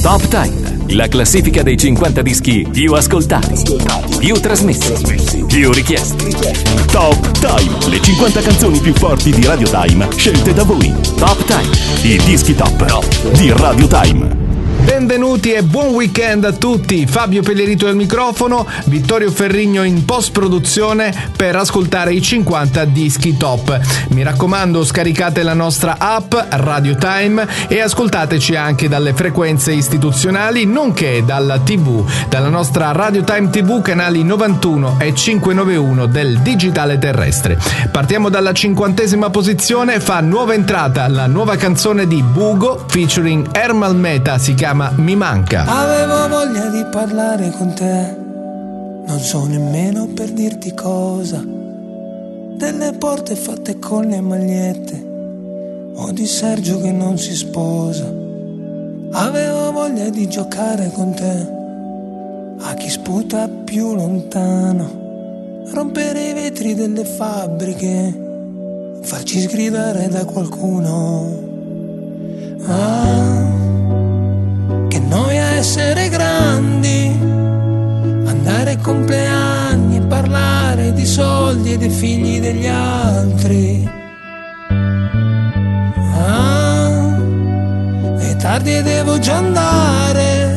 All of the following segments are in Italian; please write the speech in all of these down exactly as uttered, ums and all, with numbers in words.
Top Time, la classifica dei cinquanta dischi più ascoltati, più trasmessi, più richiesti. Top Time, le cinquanta canzoni più forti di Radio Time, scelte da voi. Top Time, i dischi top, top di Radio Time. Benvenuti e buon weekend a tutti. Fabio Pellerito al microfono, Vittorio Ferrigno in post-produzione per ascoltare i cinquanta dischi top. Mi raccomando, scaricate la nostra app Radio Time e ascoltateci anche dalle frequenze istituzionali, nonché dalla tivù, dalla nostra Radio Time tivù, canali novantuno e cinquecentonovantuno del digitale terrestre. Partiamo dalla cinquantesima posizione, fa nuova entrata la nuova canzone di Bugo featuring Ermal Meta, si chiama Mi manca. Avevo voglia di parlare con te, non so nemmeno per dirti cosa. Delle porte fatte con le magliette, o di Sergio che non si sposa. Avevo voglia di giocare con te, a chi sputa più lontano, rompere i vetri delle fabbriche, farci sgridare da qualcuno. Ah, che noia essere grandi, andare ai compleanni e parlare di soldi e dei figli degli altri. Ah, è tardi e devo già andare,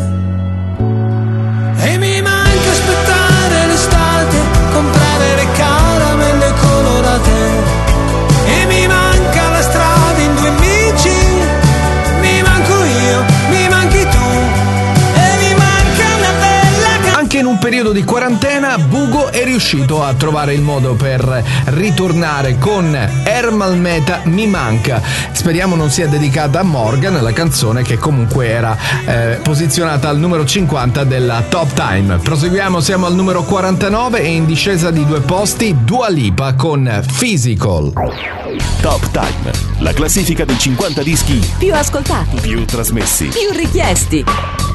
e mi manca aspettare l'estate, comprare le caramelle colorate, e mi manca la strada in due amici, mi manco io, mi manchi tu, e mi manca una bella can- Anche in un periodo di quarantena Bugo è riuscito a trovare il modo per ritornare con Ermal Meta Mi manca. Speriamo non sia dedicata a Morgan, la canzone che comunque era eh, posizionata al numero cinquanta della Top Time. Proseguiamo, siamo al numero quarantanove e in discesa di due posti Dua Lipa con Physical. Top Time, la classifica dei cinquanta dischi più ascoltati, più trasmessi, più richiesti.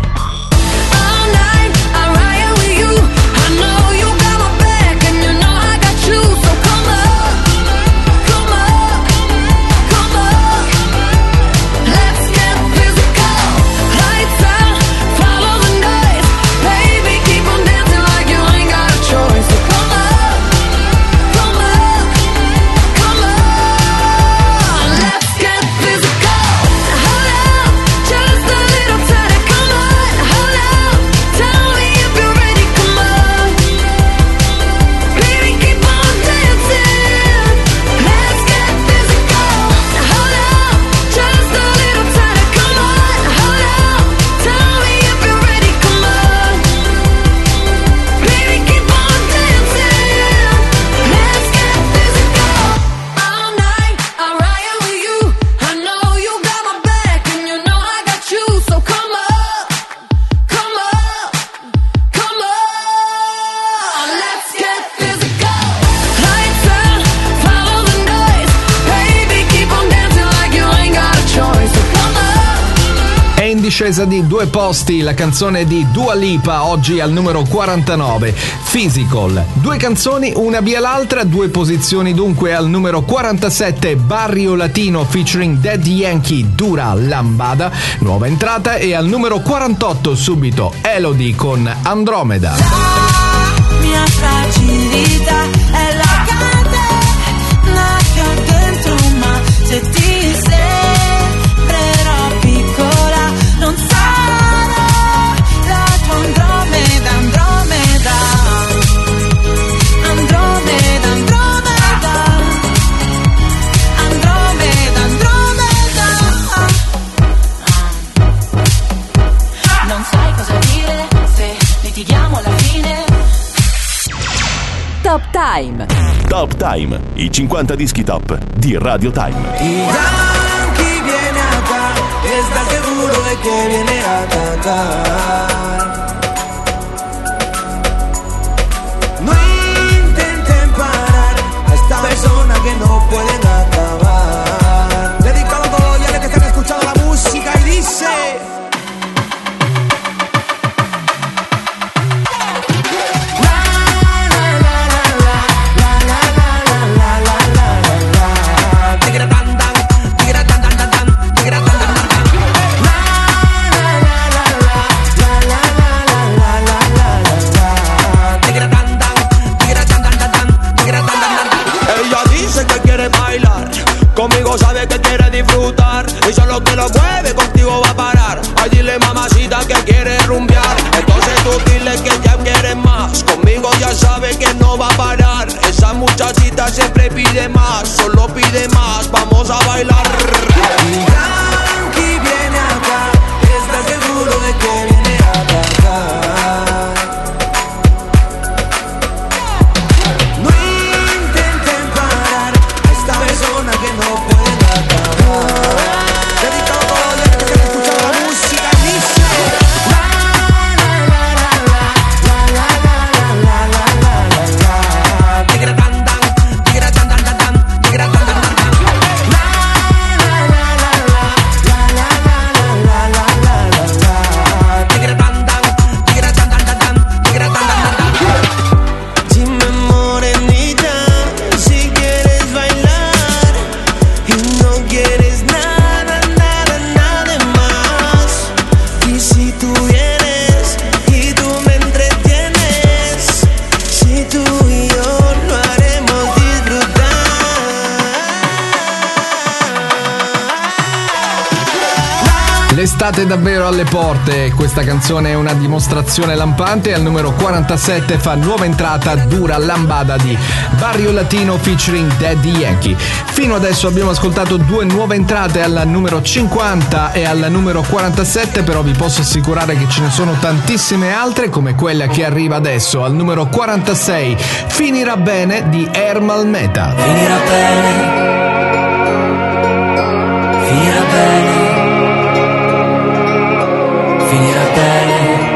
Scesa di due posti la canzone di Dua Lipa, oggi al numero quarantanove, Physical. Due canzoni, una via l'altra, due posizioni dunque. Al numero quarantasette Barrio Latino featuring Daddy Yankee, Dura Lambada, nuova entrata. E al numero quarantotto subito Elodie con Andromeda. La mia fragilità è la catena che ho dentro, ma se ti sembrerò piccola non sarò la tua Andromeda, Andromeda, Andromeda, Andromeda, Andromeda, Andromeda. Non sai cosa dire se litighiamo alla fine. Top Time. Top Time, i cinquanta dischi top di Radio Time. Chi viene acá, está seguro de que viene a atacar. No intenten parar a esta persona que no pueden acabar. Dedicado a todos los que están escuchando la música y dice: la lo que lo mueve contigo va a parar. Ay, dile mamacita que quiere rumbear. Entonces tú dile que ya quieres más. Conmigo ya sabe que no va a parar. Esa muchachita siempre pide más, solo pide más, vamos a bailar. Yankee viene acá, ¿estás seguro de que viene a atacar? No intenten parar a esta persona que no pueden acabar. Dedicado a todos los que han escuchado la música y dice la la la la la la la la la la la la. Tigra tan tan, tigra tan tan tan tan, tigra tan tan tan tan. La la la la la la la la la la la la. Tigra tan tan, tigra tan tan tan tan, tigra tan tan tan tan. Dime morenita, si quieres bailar y no quieres nada, nada, nada más. Y si tú vienes y tú me entretienes, si tú y yo lo haremos disfrutar. L'estate è davvero alle porte, questa canzone è una dimostrazione lampante. Al numero quarantasette fa nuova entrata Dura Lambada di Barrio Latino featuring Daddy Yankee. Fino adesso abbiamo ascoltato due nuove entrate al numero cinquanta e al numero quarantasette, però vi posso assicurare che ce ne sono tantissime altre come quella che arriva adesso al numero quarantasei, Finirà bene di Ermal Meta. Finirà bene, finirà bene, finirà bene.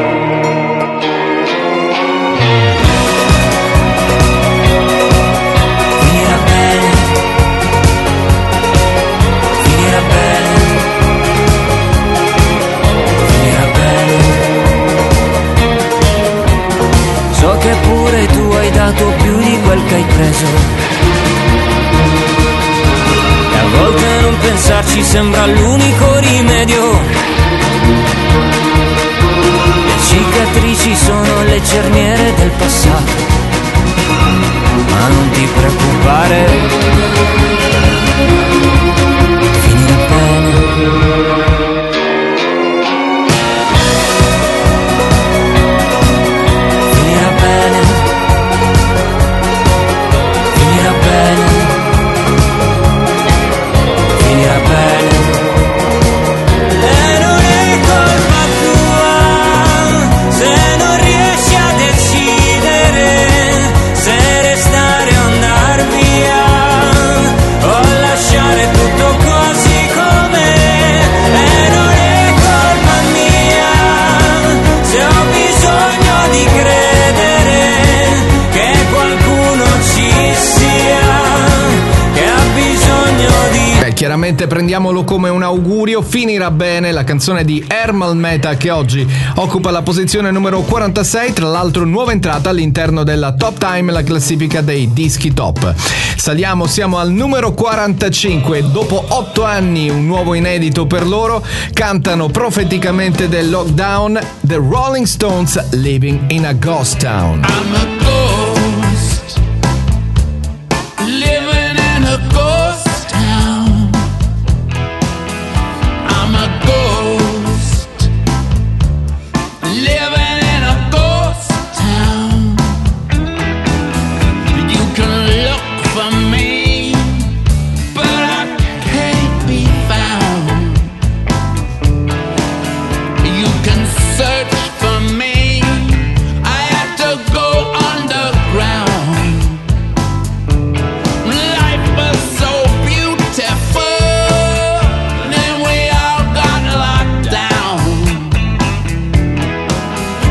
Finirà bene, finirà bene, finirà bene. So che pure tu hai dato più di quel che hai preso, e a volte non pensarci sembra l'unico rimedio. Le cicatrici sono le cerniere del passato, ma non ti preoccupare, finirà bene. Finirà bene, finirà bene, finirà bene. E non è colpa tua se non riesci a decidere se restare o andar via o lasciare tutto così com'è. E non è colpa mia se ho bisogno di credere che qualcuno ci sia, che ha bisogno di... Beh, chiaramente prendiamolo come un augurio. Finirà bene, la canzone di Ermal Meta che oggi occupa la posizione numero quarantasei, tra l'altro nuova entrata all'interno della Top Time, la classifica dei dischi top. Saliamo, siamo al numero quarantacinque, dopo otto anni un nuovo inedito per loro, cantano profeticamente del lockdown, The Rolling Stones, Living in a Ghost Town. I'm a ghost, living in a ghost town. I'm a ghost, living in a ghost town. You can look for me, but I can't be found. You can search for me, I had to go underground. Life was so beautiful, then we all got locked down.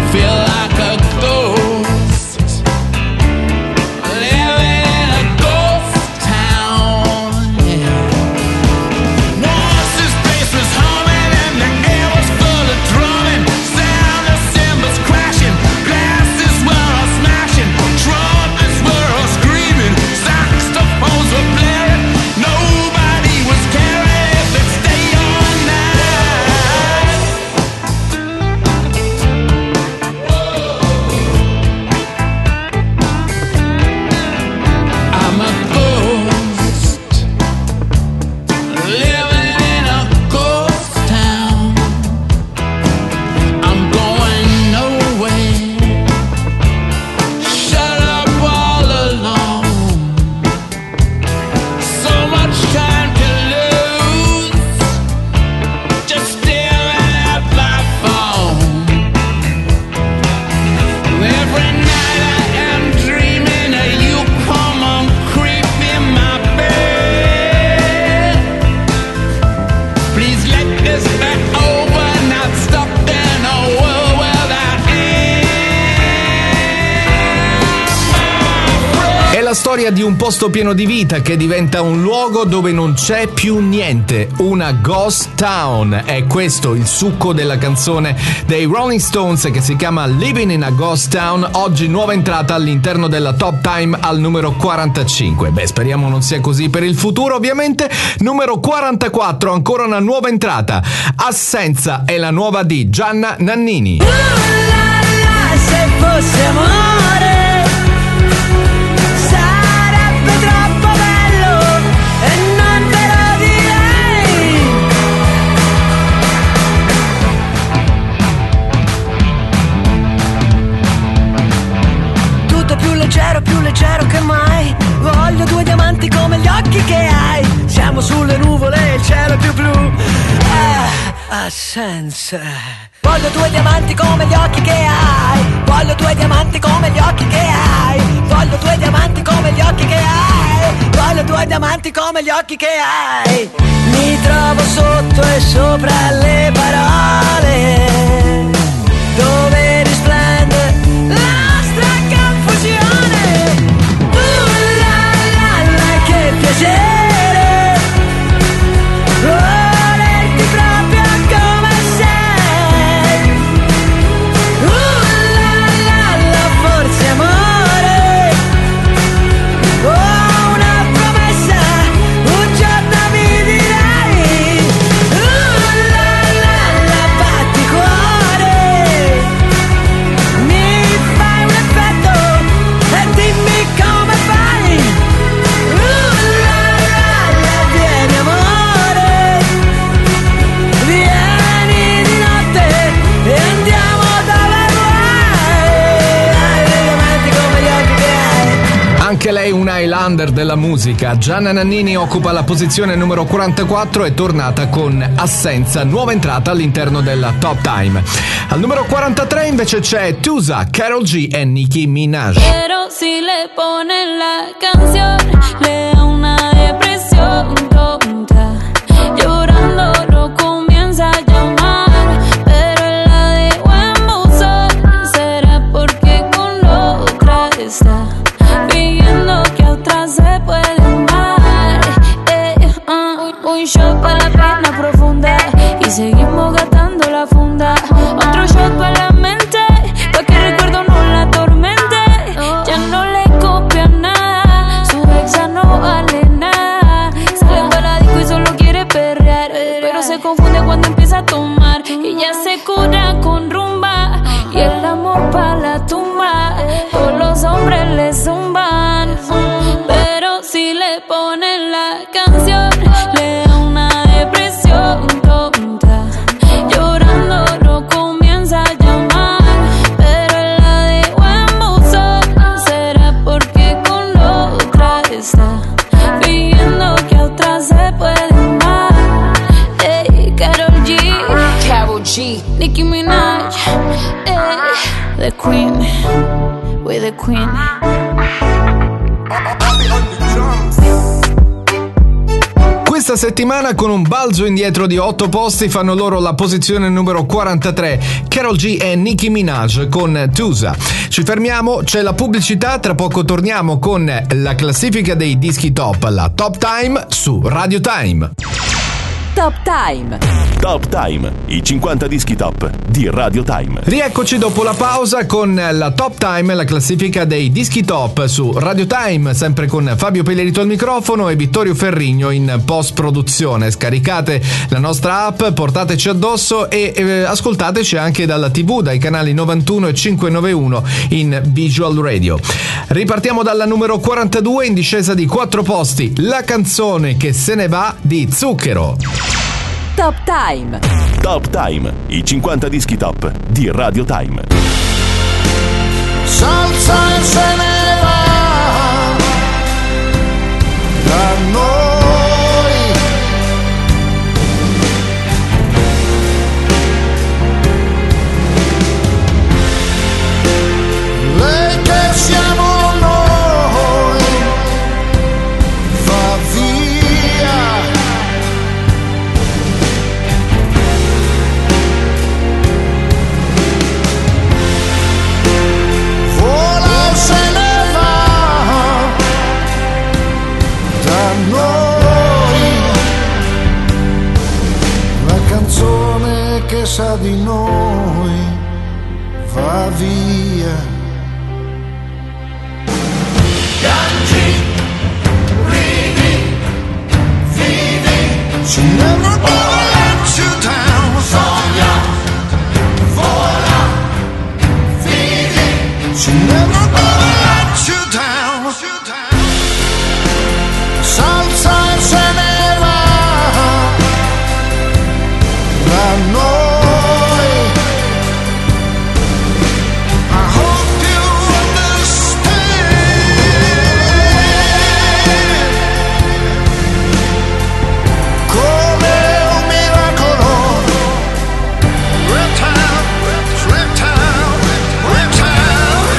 storia di un posto pieno di vita che diventa un luogo dove non c'è più niente, una ghost town. È questo il succo della canzone dei Rolling Stones che si chiama Living in a Ghost Town, oggi nuova entrata all'interno della Top Time al numero quarantacinque. Beh, speriamo non sia così per il futuro, ovviamente. Numero quarantaquattro, ancora una nuova entrata. Assenza è la nuova di Gianna Nannini. Uh, la, la, se fosse amore sarebbe troppo bello e non te lo direi. Tutto più leggero, più leggero che mai. Voglio due diamanti come gli occhi che hai. Siamo sulle nuvole, il cielo è più blu. Ah, assenza. Voglio due diamanti come gli occhi che hai. Voglio due diamanti come gli occhi che hai. Voglio due diamanti come gli occhi che hai. Voglio due diamanti come gli occhi che hai. Mi trovo sotto e sopra le parole dove risplende la nostra confusione. Uh, la, la, la, che piacere. Volerti proprio come sei. Uh, la, la, la, forse amore. Oh, una promessa, un giorno mi direi. Uh, la, la, la, batti cuore. Mi fai un effetto e dimmi come fai. Uh, la, la, la, vieni amore. Vieni di notte e andiamo dove vuoi. Hai diamanti come gli occhi che hai. Anche lei un Highlander della musica. Gianna Nannini occupa la posizione numero quarantaquattro e tornata con Assenza, nuova entrata all'interno della Top Time. Al numero quarantatré invece c'è Tusa, Karol G e Nicki Minaj. Pero si le ponen la canción, le da una depresión tonta. Llorando lo comienza a llamar, pero él la dejó en buzón. ¿Será porque con otra está pidiendo que a otra se puede amar? Eh, uh, un shot para la pena profunda y seguimos gastando la funda. Otro shot para la mente, pa' que el recuerdo no la atormente. Ya no le copia nada, su ex ya no vale nada. Sale para la disco y solo quiere perrear, pero se confunde cuando empieza a tomar. Y ya se cura con rumba y el amor pa' la tumba. Todos los hombres le zumban, pero si le ponen la canción, le da una depresión tonta. Llorando lo comienza a llamar, pero él la dejó en buzón. ¿Será porque con otra está pidiendo que a otra se puede amar? Ey, Karol G, Karol G, Nicki Minaj, ey, the Queen, we're the Queen. Questa settimana con un balzo indietro di otto posti fanno loro la posizione numero quarantatré, Karol G e Nicki Minaj con Tusa. Ci fermiamo, c'è la pubblicità, tra poco torniamo con la classifica dei dischi top, la Top Time su Radio Time. Top Time. Top Time, i cinquanta dischi top di Radio Time. Rieccoci dopo la pausa con la Top Time, la classifica dei dischi top su Radio Time, sempre con Fabio Pellerito al microfono e Vittorio Ferrigno in post produzione. Scaricate la nostra app, portateci addosso e eh, ascoltateci anche dalla tivù, dai canali novantuno e cinquecentonovantuno in Visual Radio. Ripartiamo dalla numero quarantadue, in discesa di quattro posti, la canzone che se ne va di Zucchero. Top Time. Top Time, i cinquanta dischi top di Radio Time. Salsa e se ne va da noi. Lei che siamo noi va via. Vola se ne tra di noi va via. Piangi, ridi, vivi. She never gonna let you down. Sogna, vola, vivi. She never gonna let you down. Salsa e se ne va da noi. I hope you understand. Come un miracolo. Reptile, reptile, reptile.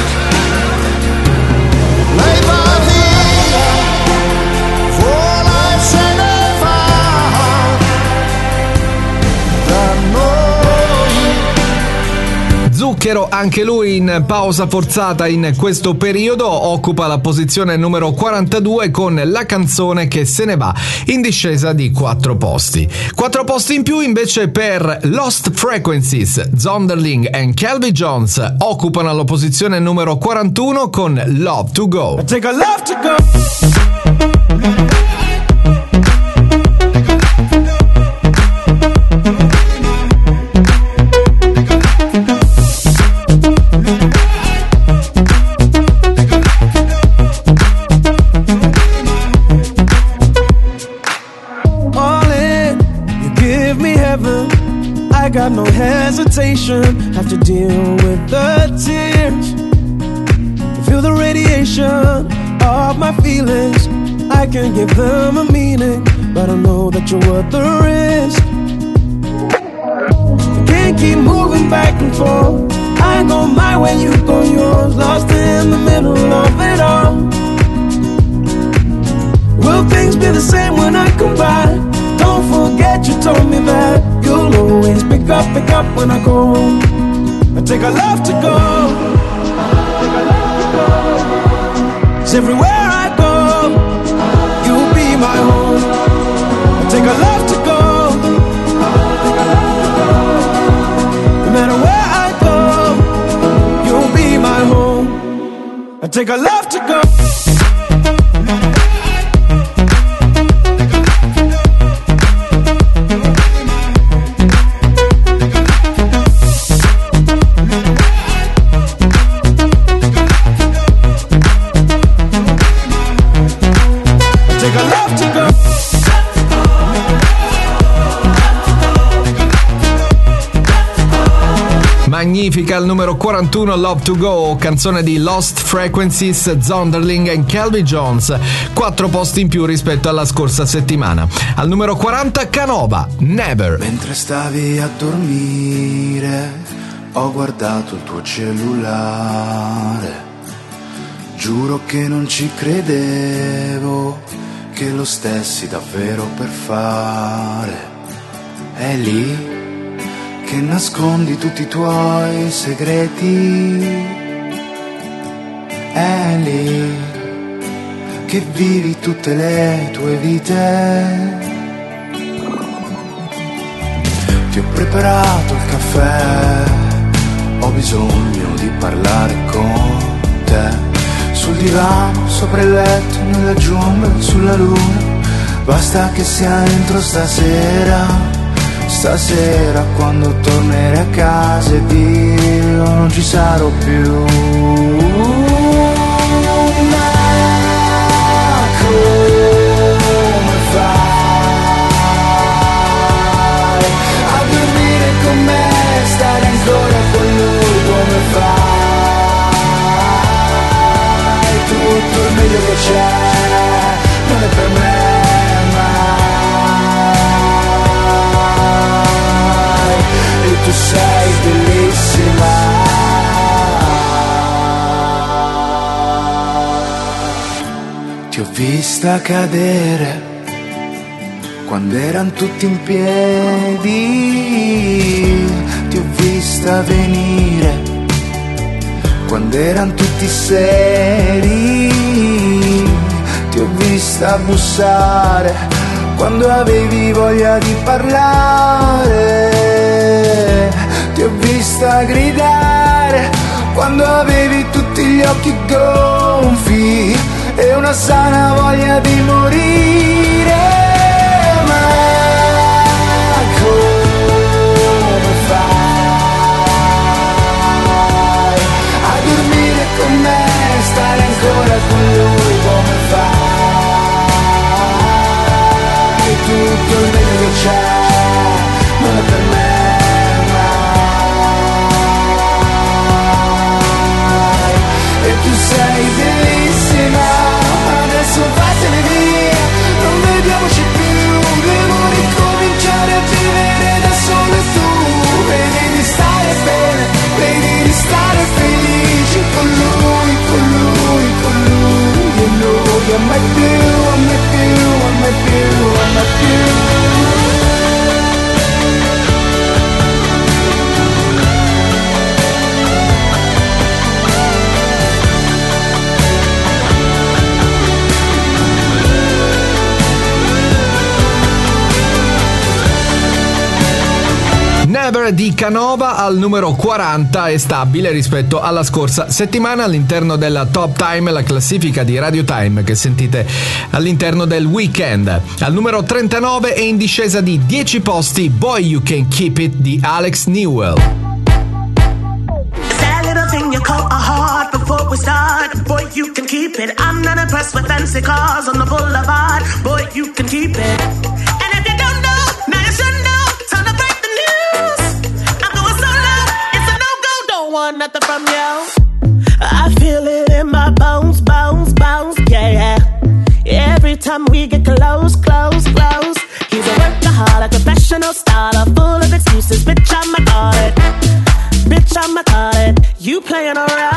Lei va via, vola e se ne va da noi. Zucchero, anche lui in pausa forzata in questo periodo, occupa la posizione numero quarantadue con la canzone che se ne va, in discesa di quattro posti. Quattro posti in più invece per Lost Frequencies, Zonderling e Calvin Jones, occupano la posizione numero quarantuno con Love to Go. Take a love to go. All in, you give me heaven. I got no hesitation. Have to deal with the tears. Feel the radiation of my feelings. I can give them a meaning, but I know that you're worth the risk. I can't keep moving back and forth. I go my way, you go yours. Lost in the middle of it all. Will things be the same when I come by? Don't forget you told me that you'll always pick up, pick up when I go. I take a love to go. 'Cause everywhere I go, you'll be my home. I take a love to go. No matter where I go, you'll be my home. I take a love to go. Magnifica al numero quarantuno Love to Go, canzone di Lost Frequencies, Zonderling e Calvin Jones, quattro posti in più rispetto alla scorsa settimana. Al numero quaranta Canova, Never. Mentre stavi a dormire ho guardato il tuo cellulare, giuro che non ci credevo che lo stessi davvero per fare. È lì che nascondi tutti i tuoi segreti, è lì che vivi tutte le tue vite. Ti ho preparato il caffè, ho bisogno di parlare con te. Sul divano, sopra il letto, nella giungla, sulla luna. Basta che sia entro stasera. Stasera quando tornerai a casa ed io non ci sarò più. Ma come fai a dormire con me, stare ancora con lui? Come fai? Tutto il meglio che c'è non è per me. Tu sei bellissima. Ti ho vista cadere quando eran tutti in piedi. Ti ho vista venire quando eran tutti seri. Ti ho vista bussare quando avevi voglia di parlare. ti ho vista gridare quando avevi tutti gli occhi gonfi e una sana voglia di morire. Ma come fai a dormire con me, stare ancora con lui? Come fai? Tutto il bene che c'è non è per me. Sei bellissima, adesso vattene via, non vediamoci più, devo ricominciare a vivere da solo tu. Vedi di stare bene, vedi di stare felici con lui, con lui, con lui e lui. A me più, a me più, a me più, a me più. Never di Canova al numero quaranta è stabile rispetto alla scorsa settimana all'interno della Top Time, la classifica di Radio Time che sentite all'interno del weekend. Al numero trentanove è in discesa di dieci posti Boy You Can Keep It di Alex Newell. Before we start, boy, you can keep it. I'm not impressed with fancy cars on the boulevard. Boy, you can keep it. And if you don't know, now you should know. Time to break the news. I'm going solo. It's a no-go. Don't want nothing from you. I feel it in my bones, bones, bones, yeah. Every time we get close, close, close. He's a workaholic, professional starter, full of excuses. Bitch, I'm a it. Bitch, I'm a it. You playing around.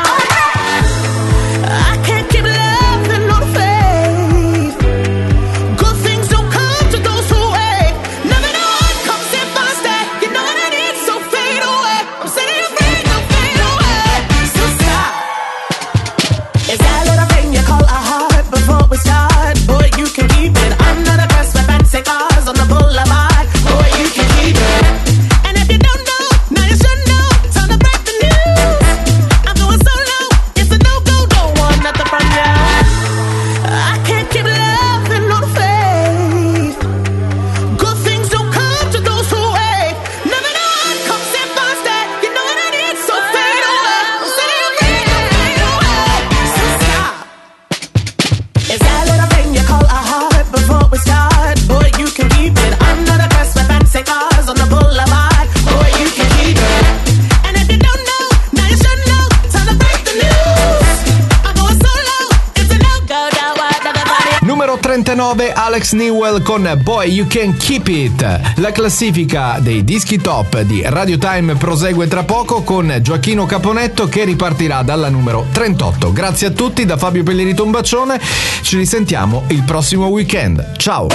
I can't keep laughing on the faith. Good things don't come to those who wait. Never know what comes if I stay. You know what I need, so fade away. I'm setting you free, don't fade away. So stop. Is that little thing you call a heart before we start? Boy, you can keep it. I'm not impressed with fancy cars on the boulevard. Boy, you can keep it. And if you don't know, now you should know. Time to break the news. I'm going solo. It's a no-go. Don't want nothing from you. I can't keep laughing on the faith. Good things don't come to those who wait. Never know what comes if I stay. You know what I need, so fade away. I'm setting you free, don't fade away. So stop. Is that little thing you call a heart before we start? Boy, you can keep it. I'm not impressed with fancy cars on the boulevard. Boy, you can keep it. And if you don't know, now you should know. Time to break the news. I'm going solo. It's a no-go. Don't want everybody. Numero trentanove Alex Newell con Boy You Can Keep It. La classifica dei dischi top di Radio Time prosegue tra poco con Gioacchino Caponetto che ripartirà dalla numero trentotto. Grazie a tutti, da Fabio Pellerito un bacione, ci risentiamo il prossimo weekend. Ciao!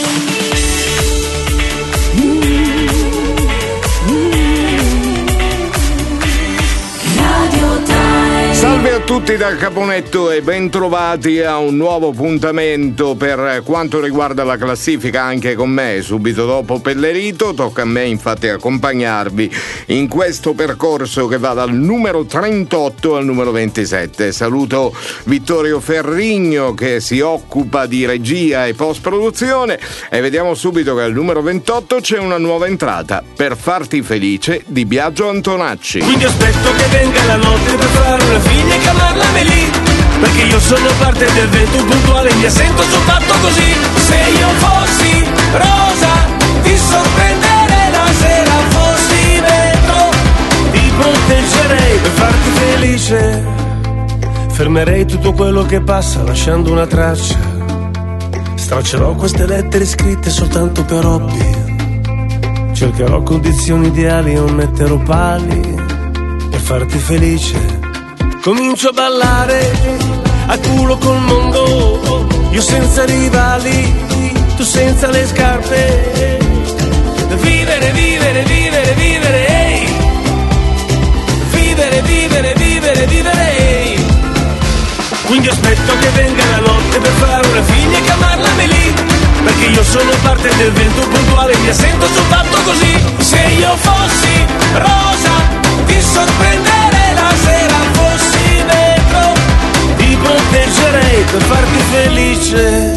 Salve a tutti da Caponetto e bentrovati a un nuovo appuntamento per quanto riguarda la classifica anche con me. Subito dopo Pellerito tocca a me infatti accompagnarvi in questo percorso che va dal numero trentotto al numero ventisette. Saluto Vittorio Ferrigno che si occupa di regia e post produzione e vediamo subito che al numero ventotto c'è una nuova entrata, Per farti felice di Biagio Antonacci. Quindi aspetto che venga la notte per fare una figlia e chiamarla Melì, perché io sono parte del vento puntuale, mi sento sono fatto così. Se io fossi rosa ti sorprenderei, la sera fossi vetro ti proteggerei per farti felice. Fermerei tutto quello che passa lasciando una traccia, straccerò queste lettere scritte soltanto per hobby, cercherò condizioni ideali, non metterò pali per farti felice. Comincio a ballare a culo col mondo, io senza rivali, tu senza le scarpe. Vivere, vivere, vivere, vivere, ehi. Vivere, vivere, vivere, vivere, ehi. Quindi aspetto che venga la notte per fare una figlia e chiamarla Melì, perché io sono parte del vento puntuale, mi sento soltanto così. Se io fossi rosa, ti sorprenderei la sera, fossi vetro, ti proteggerei per farti felice.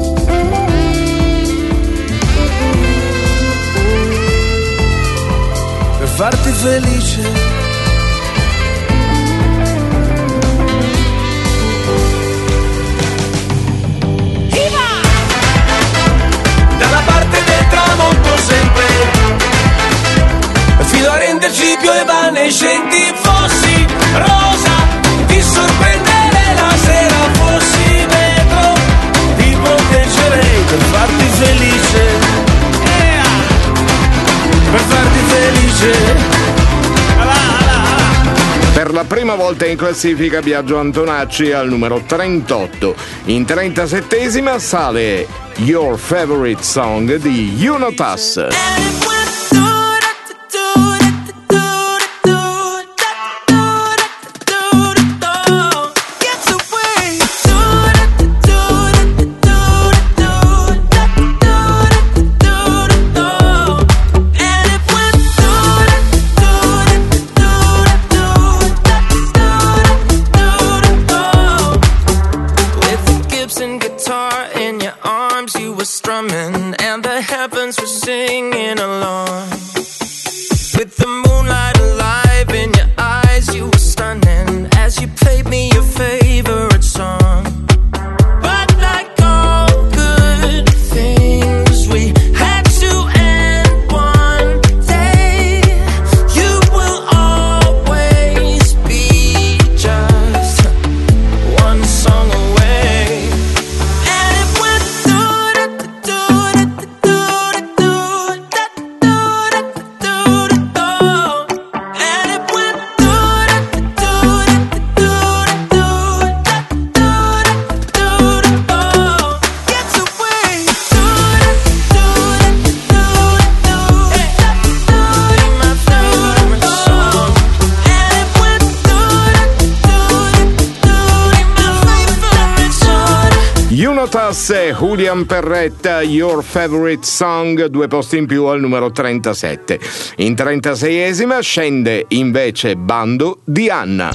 Per farti felice. Sempre fino a renderci più evanescenti. Fossi rosa, ti sorprenderei la sera, fossi vetro, ti proteggerei per farti felice, yeah. Per farti felice. Per la prima volta in classifica Biagio Antonacci al numero trentotto. In trentasettesima sale Your Favorite Song di You Not Us. Julian Perretta, Your Favorite Song, due posti in più al numero trentasette. In trentaseiesima scende invece Bando di Anna.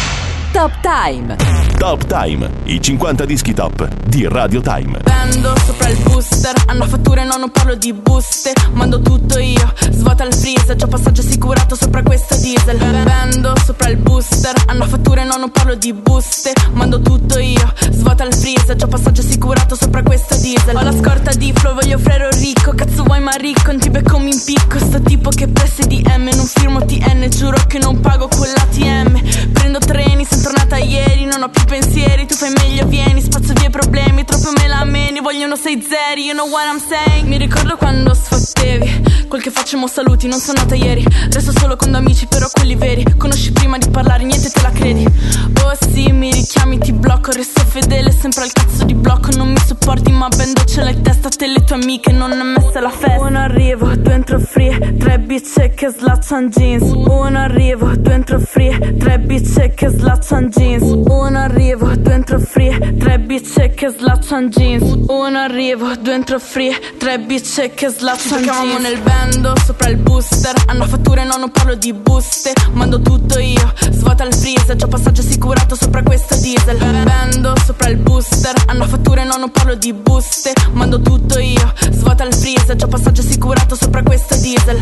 Top Time. Top Time, i cinquanta dischi top di Radio Time. Vendo sopra il booster, hanno fatture, no, non parlo di buste. Mando tutto io, svuota il freezer, già passaggio assicurato sopra questo diesel. Vendo sopra il booster, hanno fatture, no, non parlo di buste. Mando tutto io, svuota il freezer, già passaggio assicurato sopra questo diesel. Ho la scorta di flow, voglio frero ricco, cazzo vuoi ma ricco, non ti becco mi impicco. Sto tipo che presse D M, non firmo T N, giuro che non pago con l'A T M. Prendo treni, sono tornata ieri, non ho più pensieri, tu fai meglio vieni, spazzo via i problemi, troppo me la meni, vogliono sei zeri, you know what I'm saying. Mi ricordo quando sfottevi, quel che facciamo saluti, non sono nata ieri, resto solo con due amici però quelli veri, conosci prima di parlare, niente te la credi. Oh sì, mi richiami, ti blocco, resto fedele sempre al cazzo di blocco, non mi sopporti ma ben docela in testa, te le tue amiche non è messa la festa. Uno arrivo, due entro free, tre bice che slaccian jeans. Uno arrivo, due entro free, tre bice che slaccian jeans. Uno arrivo, due entro free, tre bice che slaccian jeans. Uno arrivo, due entro free, tre bice che slaccian jeans. Ci nel bando sopra il booster, hanno fatture, no, non parlo di buste. Mando tutto io, svuota il freezer, già passaggio assicurato sopra questo diesel. Bando sopra il booster, hanno fatture, no, non parlo di buste. Mando tutto io, svuota il freezer, già passaggio assicurato sopra questo diesel.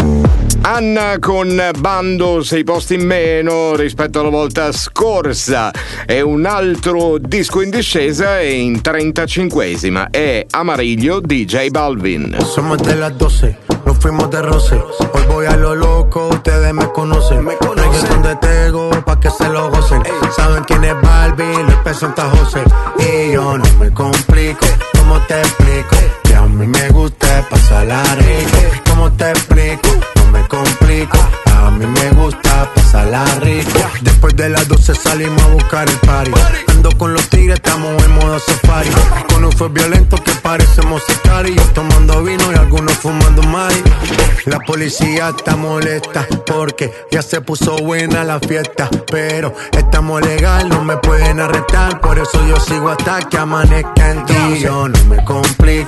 Anna con Bando, sei posti in meno rispetto alla volta scorsa. È un altro disco in discesa e in trentacinquesima è Amarillo di J Balvin. Somos de las doce, nos fuimos de roce. Hoy voy a lo loco, ustedes me conocen. Me conocen. Reggaeton de Tego, pa' que se lo gocen. Ey. Saben quién es Balvin, Luis Peso en José. Y yo no me complico, ¿cómo te explico? Que a mí me gusta pasarla rico. ¿Cómo te explico? No me complico, a mí me gusta pasarla rico. Después de las doce salimos a buscar el party. Ando con los tigres, estamos en modo safari. Con un fue violento que parecemos sicarios. Tomando vino y algunos fumando mari. La policía está molesta porque ya se puso buena la fiesta. Pero estamos legal, no me pueden arrestar. Por eso yo sigo hasta que amanezca en ti. Yo no me complico,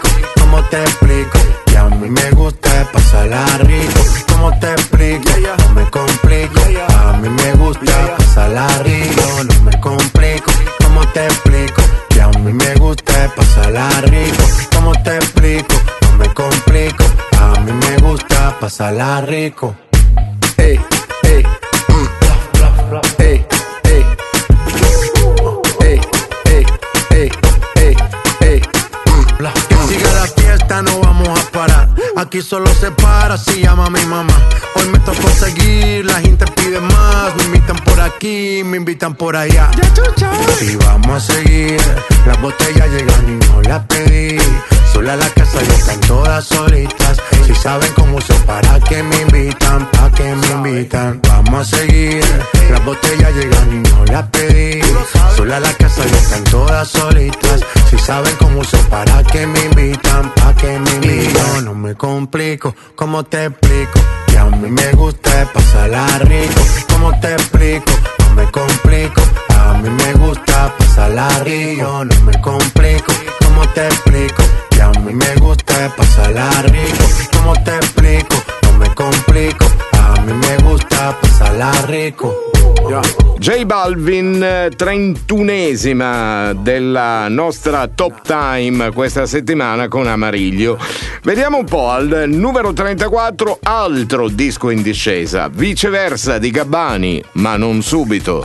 ¿cómo te explico? Que a mí me gusta pasarla rico. ¿Cómo te explico? No me complico. A mí me gusta pasarla rico. No me complico. ¿Cómo te explico? Que a mí me gusta pasarla rico. ¿Cómo te explico? No me complico. A mí me gusta pasarla rico. Ey, ey, mm. Ey, ey, ey, ey, ey, ey, ey, mm. Que siga la fiesta, no vamos a parar. Aquí solo se para si llama a mi mamá. Hoy me tocó seguir, la gente pide más. Me invitan por aquí, me invitan por allá. Y vamos a seguir. Las botellas llegan y no las pedí. Sola la casa y están todas solitas. Si saben cómo se para que me invitan, pa' que me invitan. Vamos a seguir. Las botellas llegan y no las pedí. Sola la casa y están todas solitas. Si saben cómo se para que me invitan, pa' que me invitan. Yo no me complico, ¿cómo te explico? Que a mí me gusta pasarla rico. ¿Cómo te explico? No me complico. A mí me gusta pasarla rico. No me complico, ¿cómo te explico? Que a mí me gusta pasarla rico. ¿Cómo te explico? No me complico. A mí me gusta pasarla rico. J Balvin, trentunesima della nostra Top Time questa settimana con Amariglio. Vediamo un po' al numero trentaquattro, altro disco in discesa, Viceversa di Gabbani, ma non subito.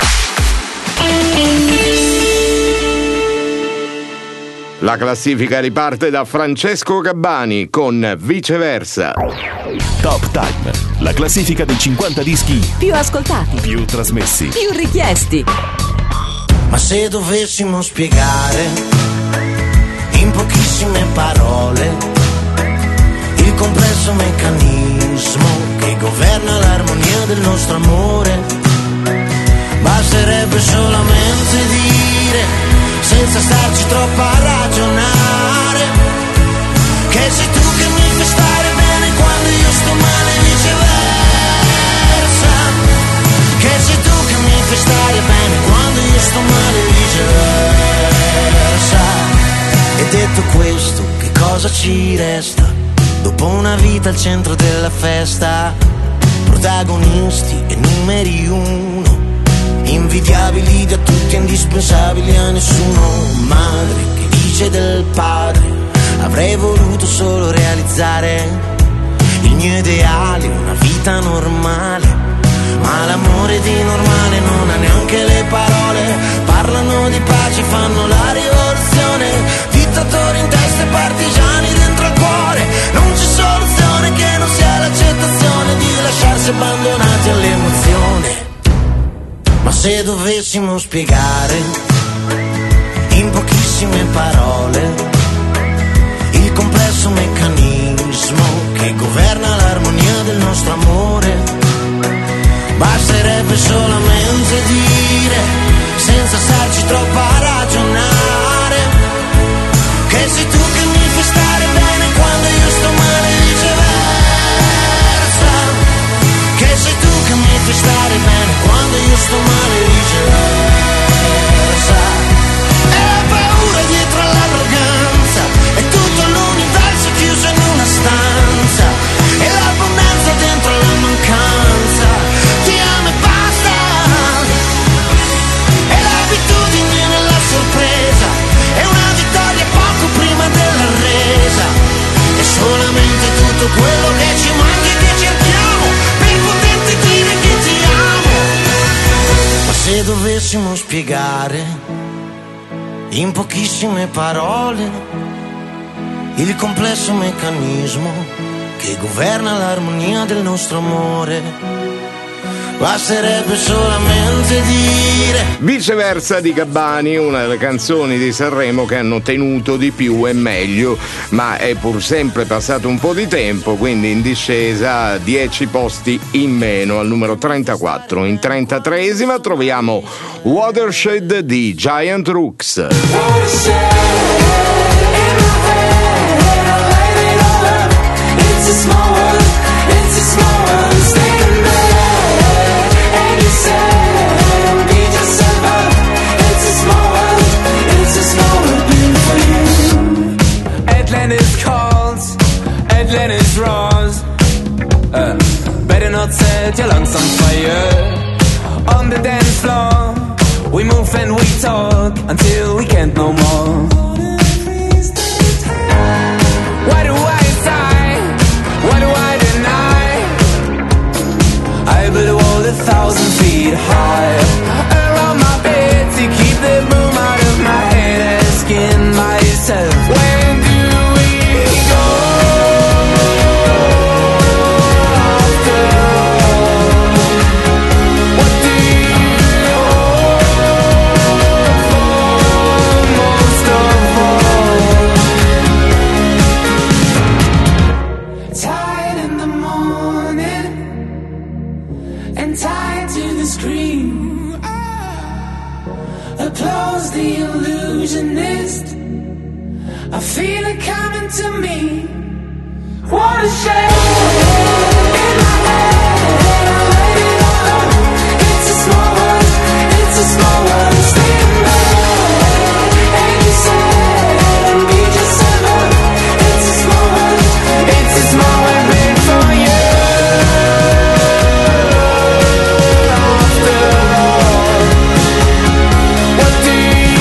La classifica riparte da Francesco Gabbani con Viceversa. Top Time, la classifica dei cinquanta dischi più ascoltati, più trasmessi, più richiesti. Ma se dovessimo spiegare in pochissime parole il complesso meccanismo che governa l'armonia del nostro amore, basterebbe solamente dire, senza starci troppo a ragionare, che sei tu che mi fai stare bene quando io sto male, viceversa. Che sei tu che mi fai stare bene quando io sto male, viceversa. E detto questo, che cosa ci resta? Dopo una vita al centro della festa, protagonisti e numeri uno, invidiabili da tutti, indispensabili a nessuno. Madre che dice del padre, avrei voluto solo realizzare il mio ideale, una vita normale. Ma l'amore di normale non ha neanche le parole. Parlano di pace, fanno la rivoluzione, dittatori in testa e partigiani dentro il cuore. Non c'è soluzione che non sia l'accettazione di lasciarsi abbandonati all'emozione. Ma se dovessimo spiegare in pochissime parole il complesso meccanismo che governa l'armonia del nostro amore, basterebbe solamente dire, senza starci troppo a ragionare, che sei tu che mi fai stare bene quando io sto male, viceversa. Che sei tu che mi fai stare bene quando io sto male, viceversa. E la paura dietro all'arroganza, è tutto l'universo chiuso in una stanza, e l'abbondanza dentro la mancanza, ti amo e basta. E l'abitudine nella sorpresa, è una vittoria poco prima della resa. È solamente tutto quello che ci manca e che cerchiamo per poterti dire che ti amo. Ma se dovessimo spiegare in pochissime parole il complesso meccanismo che governa l'armonia del nostro amore, basterebbe solamente dire. Viceversa di Gabbani, una delle canzoni di Sanremo che hanno tenuto di più e meglio, ma è pur sempre passato un po' di tempo, quindi in discesa dieci posti in meno al numero trentaquattro. In trentatreesima troviamo Watershed di Giant Rooks. Atlantis call. floor. We move and we talk until we can't no more. Why do I sigh? Why do I deny? I build a wall a thousand feet high around my bed to keep the room out of my head, asking myself, when do we go? After all, what do you hope for most of all? Tired in the morning and tied to the screen. Applause the illusionist. I feel it coming to me. What a shame. In my head, I let it all. It's a small world. It's a small world. Stay in love. And you said, and be just simple. It's a small world. It's a small world made for you. After all, what do you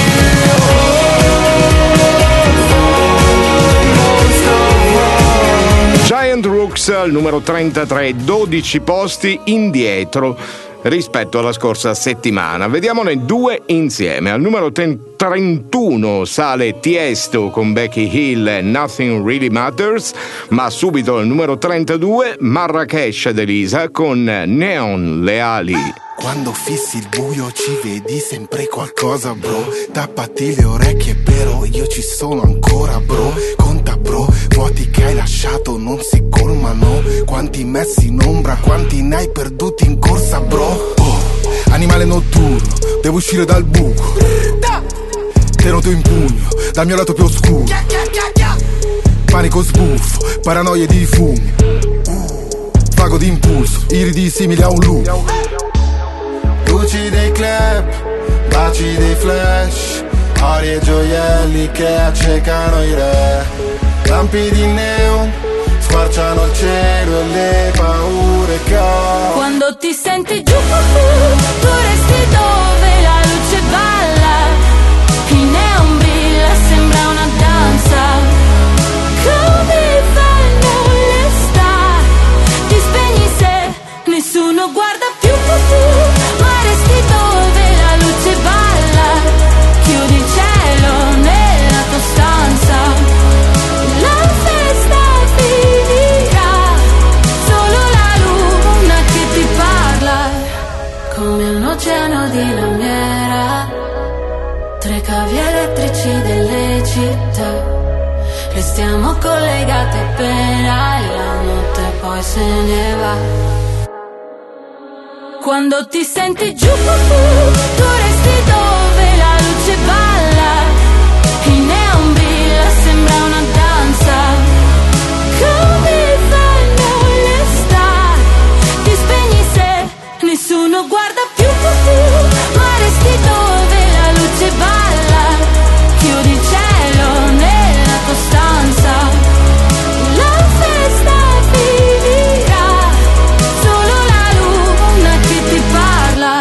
Giant Rooks al numero trentatré, dodici posti indietro rispetto alla scorsa settimana. Vediamone due insieme. Al numero trentuno sale Tiesto con Becky Hill e Nothing Really Matters, ma subito al numero trentadue Marrakesh ed Elisa con Neon Leali. Quando fissi il buio ci vedi sempre qualcosa, bro. Tappati le orecchie, però io ci sono ancora, bro. Conta, bro, vuoti che hai lasciato non si colmano. Quanti messi in ombra, quanti ne hai perduti in corsa, bro. Oh, animale notturno, devo uscire dal buco. Te noto in pugno, dal mio lato più oscuro. Panico sbuffo, paranoie di fumi. Vago di impulso, iridi simili a un lupo. Luci dei club, baci dei flash, ori e gioielli che accecano i re. Lampi di neon, squarciano il cielo e le paure che ho. Quando ti senti giù, tu resti dove la luce balla. Il neon brilla, sembra una danza. Come fanno le star? Ti spegni se nessuno guarda più. Ma resti dove la luce balla. Chiudi il cielo nella tua stanza. La festa finirà, solo la luna che ti parla. Come un oceano di lamiera, tre cavi elettrici delle città. Restiamo collegate appena e la notte poi se ne va. Quando ti senti giù, tu resti dove la luce balla. Il neon brilla, sembra una danza. Come fanno le star? Ti spegni se nessuno guarda più. Ma resti dove la luce balla. Chiudi il cielo nella tua stanza. La festa finirà, solo la luna che ti parla.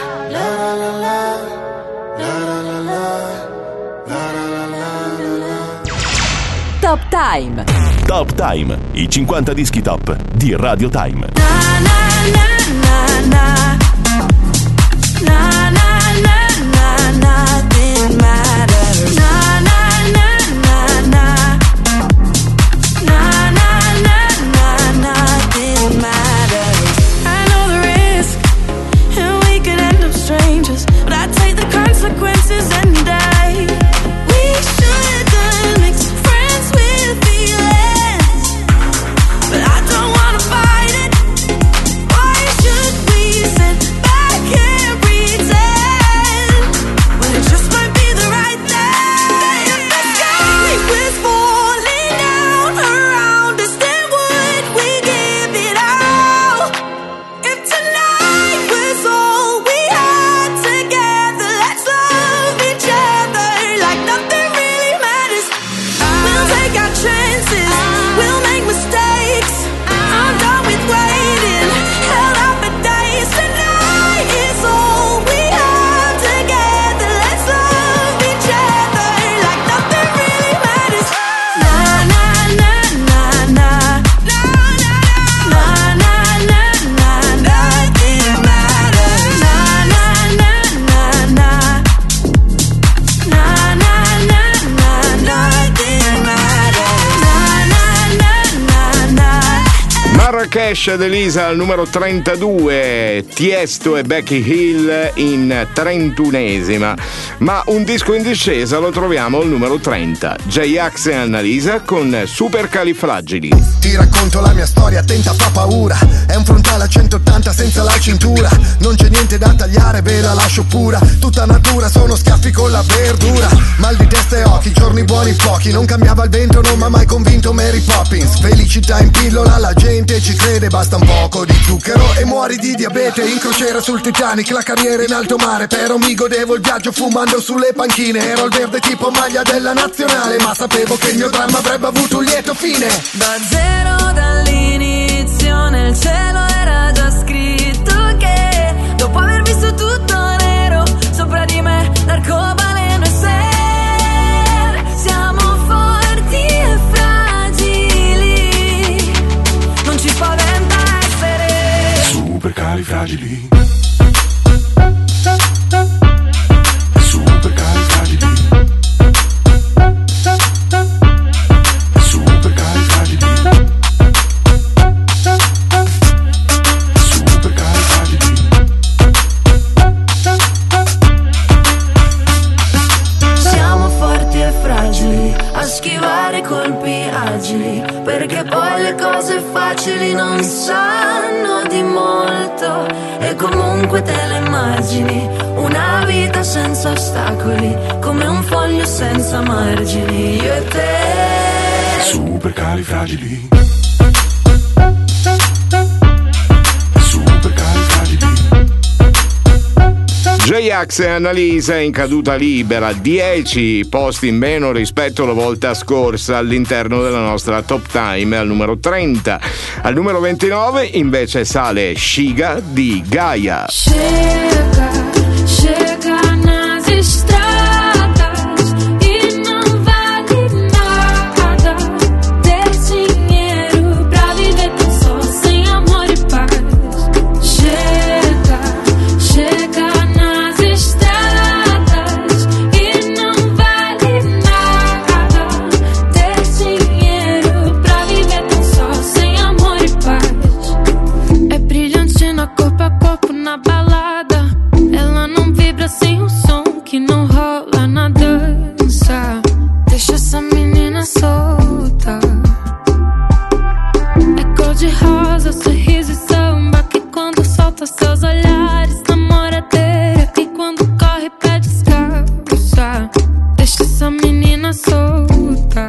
Top Time. Top Time, i cinquanta dischi top di Radio Time. Na na na na na. Na na na na, nothing matters. Na na na na na. Na na na na, nothing matters. I know the risk, and we could end up strangers, but I take the consequences and die. We should've mixed friends with feelings, but I don't wanna fight it. Why should we sit back and pretend when it just might be the right thing? If the sky was falling down around us, then would we give it all? If tonight was all we had together, let's love each other. Cash ed Elisa al numero trentadue, Tiesto e Becky Hill in trentunesima. Ma un disco in discesa lo troviamo al numero trenta, J-Ax e Annalisa con Supercalifragili. Ti racconto la mia storia, attenta fa paura. È un frontale a centottanta senza la cintura. Non c'è niente da tagliare, ve la lascio pura. Tutta natura, sono schiaffi con la verdura. Mal di testa e occhi, giorni buoni pochi. Non cambiava il vento, non m'ha mai convinto Mary Poppins. Felicità in pillola, la gente ci crede. Basta un poco di zucchero e muori di diabete. In crociera sul Titanic, la carriera in alto mare. Però mi godevo il viaggio fumando sulle panchine. Ero al verde tipo maglia della nazionale, ma sapevo che il mio dramma avrebbe avuto un lieto fine. Da zero dall'inizio nel cielo era già scritto che dopo aver visto tutto nero sopra di me, l'arcobaleno e ser, siamo forti e fragili, non ci spaventa essere supercalifragili. Perché poi le cose facili non sanno di molto e comunque te le immagini. Una vita senza ostacoli, come un foglio senza margini. Io e te supercalifragili. J-Ax e Annalisa in caduta libera, dieci posti in meno rispetto alla volta scorsa all'interno della nostra Top Time al numero trenta. Al numero ventinove invece sale Shiga di Gaia. Chega, chega nas estradas e não vale nada ter dinheiro pra viver tão só sem amor e paz. Chega, chega nas estradas e não vale nada ter dinheiro pra viver tão só sem amor e paz. É brilhante na corpo a corpo na balada. Ela não vibra sem o som que não rola na dança. Deixa essa menina solta. É cor de rosa, sorriso e samba que quando solta seus olhares namoradeira e quando corre pra descalça. Deixa essa menina solta.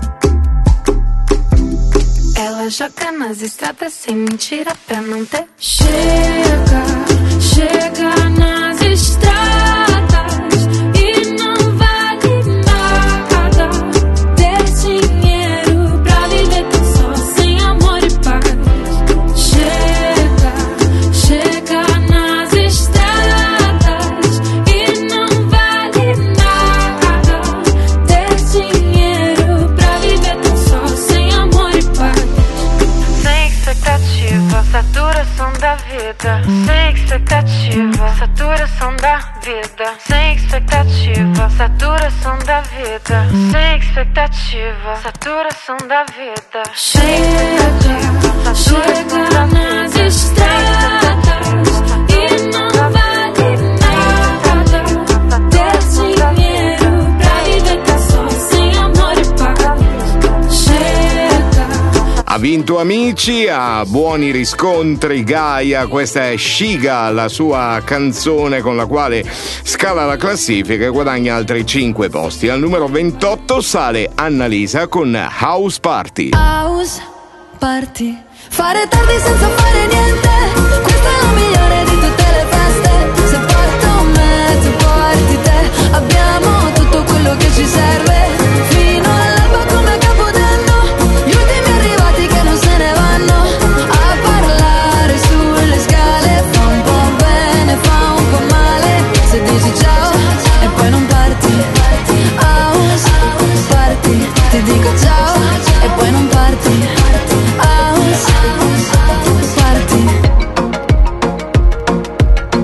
Ela joga nas estradas sem mentira pra não ter. Chega, chega nas estradas e não vale nada ter dinheiro pra viver tão só sem amor e paz. Chega, chega nas estradas e não vale nada ter dinheiro pra viver tão só sem amor e paz. Sem expectativa, saturação da vida. Sem expectativa, saturação da vida. Sem expectativa, saturação da vida. Sem expectativa, saturação da vida. Chega, chega nas estradas e não vale nada ter dinheiro pra viver tão só sem amor e paz. Chega. Ha vinto Amici, ha buoni riscontri Gaia, questa è Shiga, la sua canzone con la quale scala la classifica e guadagna altri cinque posti. Al numero ventotto sale Annalisa con House Party. House Party, fare tardi senza fare niente, questa è la migliore di tutte le feste. Se porto me, tu porti te, abbiamo tutto quello che ci serve. Fino all'alba come Capodanno, gli ultimi arrivati che non se ne vanno a parlare sulle scale. Fa un po' bene, fa un po' male, se dici ciao e poi non parti. House Party, ti dico ciao e poi non parti. House Party.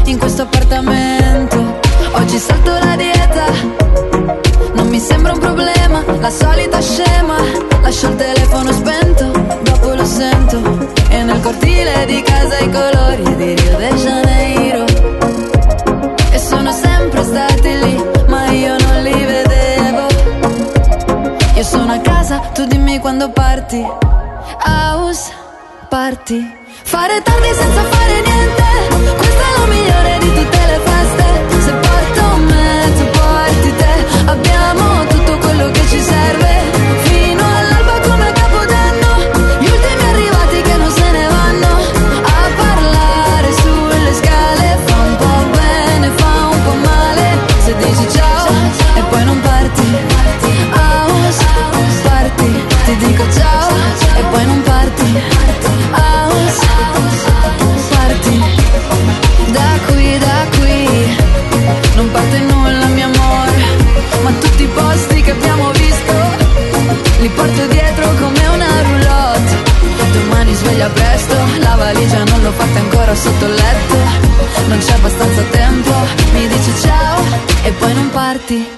in questo appartamento. Oggi salto la dieta, non mi sembra un problema, la solita scema. Lascio il telefono spento, dopo lo sento. E nel cortile di casa i colori di Rio de Janeiro. E sono sempre stati lì, ma io non li vedevo. Io sono a casa, tu dimmi quando parti. House party. Fare tardi senza fare niente, questa è la migliore di tutte le feste. Se porto me, tu porti te. Abbiamo tutto quello che ci serve, fino all'alba come a Capodanno. Gli ultimi arrivati che non se ne vanno a parlare sulle scale. Fa un po' bene, fa un po' male se dici ciao e poi non parti. House party, ti dico ciao e poi non parti. House party, da qui, da qui non parte nulla mio amore, ma tutti i posti che abbiamo visto li porto dietro come una roulotte. Domani sveglia presto, la valigia non l'ho fatta ancora sotto il letto. Non c'è abbastanza tempo, mi dici ciao e poi non parti.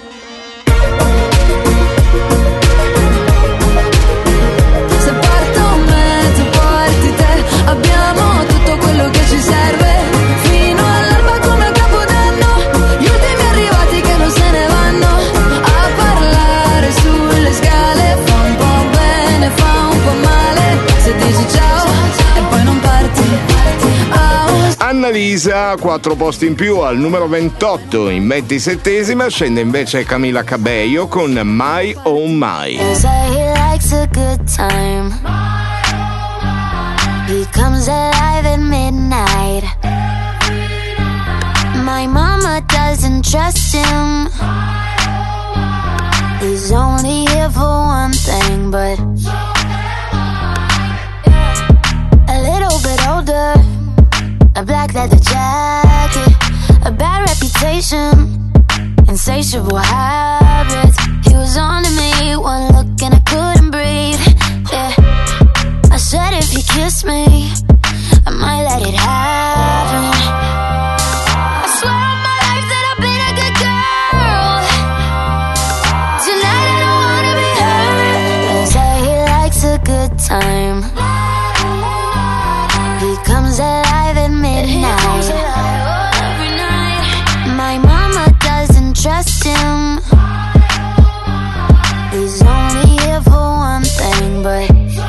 Se porto me, tu porti te. Abbiamo tutto quello che ci serve, fino all'alba come a Capodanno. Gli ultimi arrivati che non se ne vanno a parlare sulle scale. Fa un po' bene, fa un po' male se dici ciao e poi non parti. Annalisa, quattro posti in più al numero ventotto, in ventisettesima scende invece Camila Cabello con My Oh My. He likes a good time. He comes alive at midnight. My mama doesn't trust him. He's only here for one thing, but a little bit older, a black leather jacket, a bad reputation, insatiable habits. He was on to me, one look and I couldn't breathe. Yeah, I said if he kissed me, I might let it happen. I swear on my life that I've been a good girl. Tonight I don't wanna be hurt. They say he likes a good time. He comes alive at midnight. Every night. My mama doesn't trust him. He's only here for one thing, but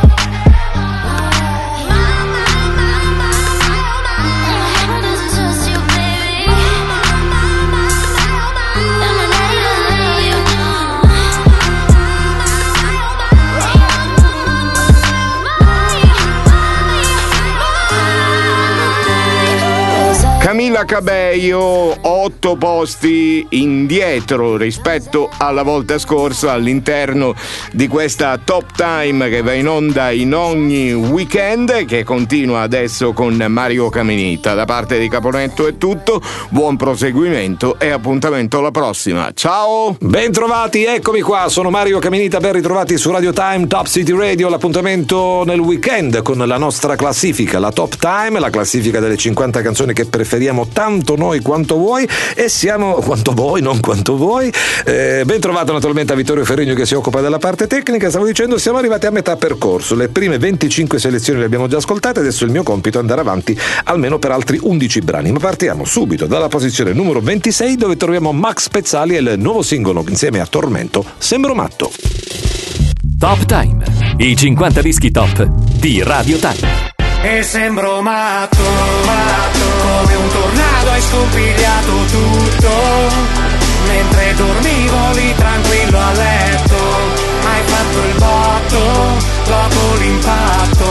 Camila Cabello, otto posti indietro rispetto alla volta scorsa all'interno di questa Top Time che va in onda in ogni weekend e che continua adesso con Mario Caminita. Da parte di Caponetto è tutto, buon proseguimento e appuntamento alla prossima. Ciao! Bentrovati, eccomi qua, sono Mario Caminita, ben ritrovati su Radio Time, Top City Radio, l'appuntamento nel weekend con la nostra classifica, la Top Time, la classifica delle cinquanta canzoni che preferiamo tanto noi quanto voi e siamo quanto voi, non quanto voi. Eh, ben trovato naturalmente a Vittorio Ferrigno che si occupa della parte tecnica. Stavo dicendo, siamo arrivati a metà percorso, le prime venticinque selezioni le abbiamo già ascoltate, adesso il mio compito è andare avanti almeno per altri undici brani, ma partiamo subito dalla posizione numero ventisei dove troviamo Max Pezzali e il nuovo singolo insieme a Tormento, Sembro matto. Top Time, i cinquanta dischi top di Radio Time. E sembro matto, matto, come un tornado hai scompigliato tutto. Mentre dormivo lì tranquillo a letto, hai fatto il botto, dopo l'impatto.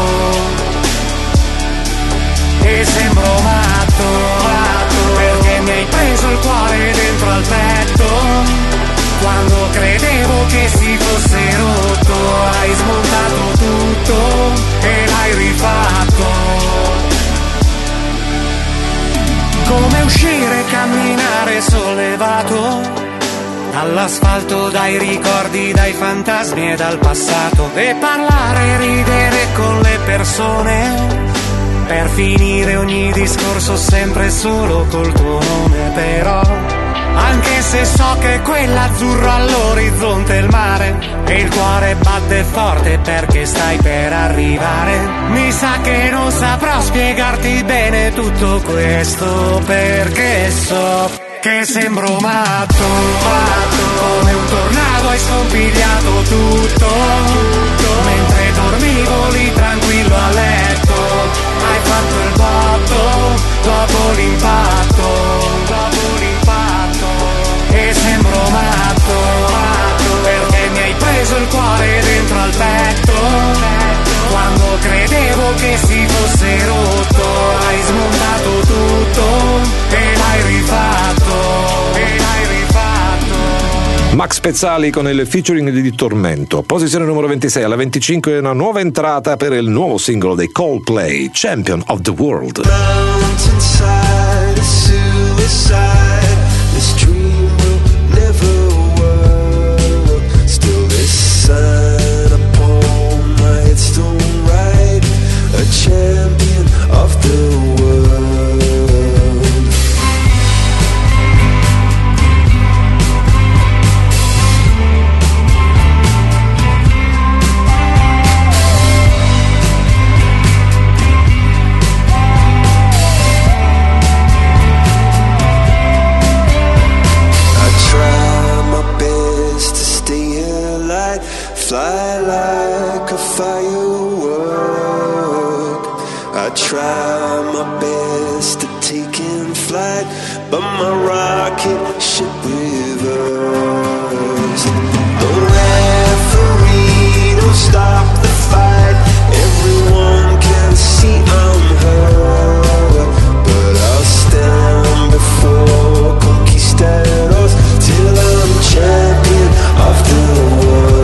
E sembro matto, matto, perché mi hai preso il cuore dentro al petto. Quando credevo che si fosse rotto, hai smontato tutto e l'hai rifatto. Come uscire e camminare sollevato dall'asfalto, dai ricordi, dai fantasmi e dal passato, e parlare e ridere con le persone per finire ogni discorso sempre solo col tuo nome. Però anche se so che quell'azzurro all'orizzonte è il mare e il cuore batte forte perché stai per arrivare, mi sa che non saprò spiegarti bene tutto questo, perché so che sembro matto, matto, come un tornado hai scompigliato tutto, tutto, mentre dormivo lì tranquillo a letto, hai fatto il botto, dopo l'impatto, dopo l'impatto, e sembro matto, matto, perché mi hai preso il cuore dentro al petto, quando credevo che si fosse rotto, hai smontato tutto e l'hai rifatto, e l'hai rifatto. Max Pezzali con il featuring di Tormento. Posizione numero ventisei, alla venticinque una nuova entrata per il nuovo singolo dei Coldplay, Champion of the World. Mountainside, a suicide, this dream will never work. Still this sign upon my headstone right, a champion of the world. Fly like a firework. I try my best to take in flight, but my rocket ship reversed. The referee don't stop the fight. Everyone can see I'm hurt, but I'll stand before conquistadors till I'm champion of the world.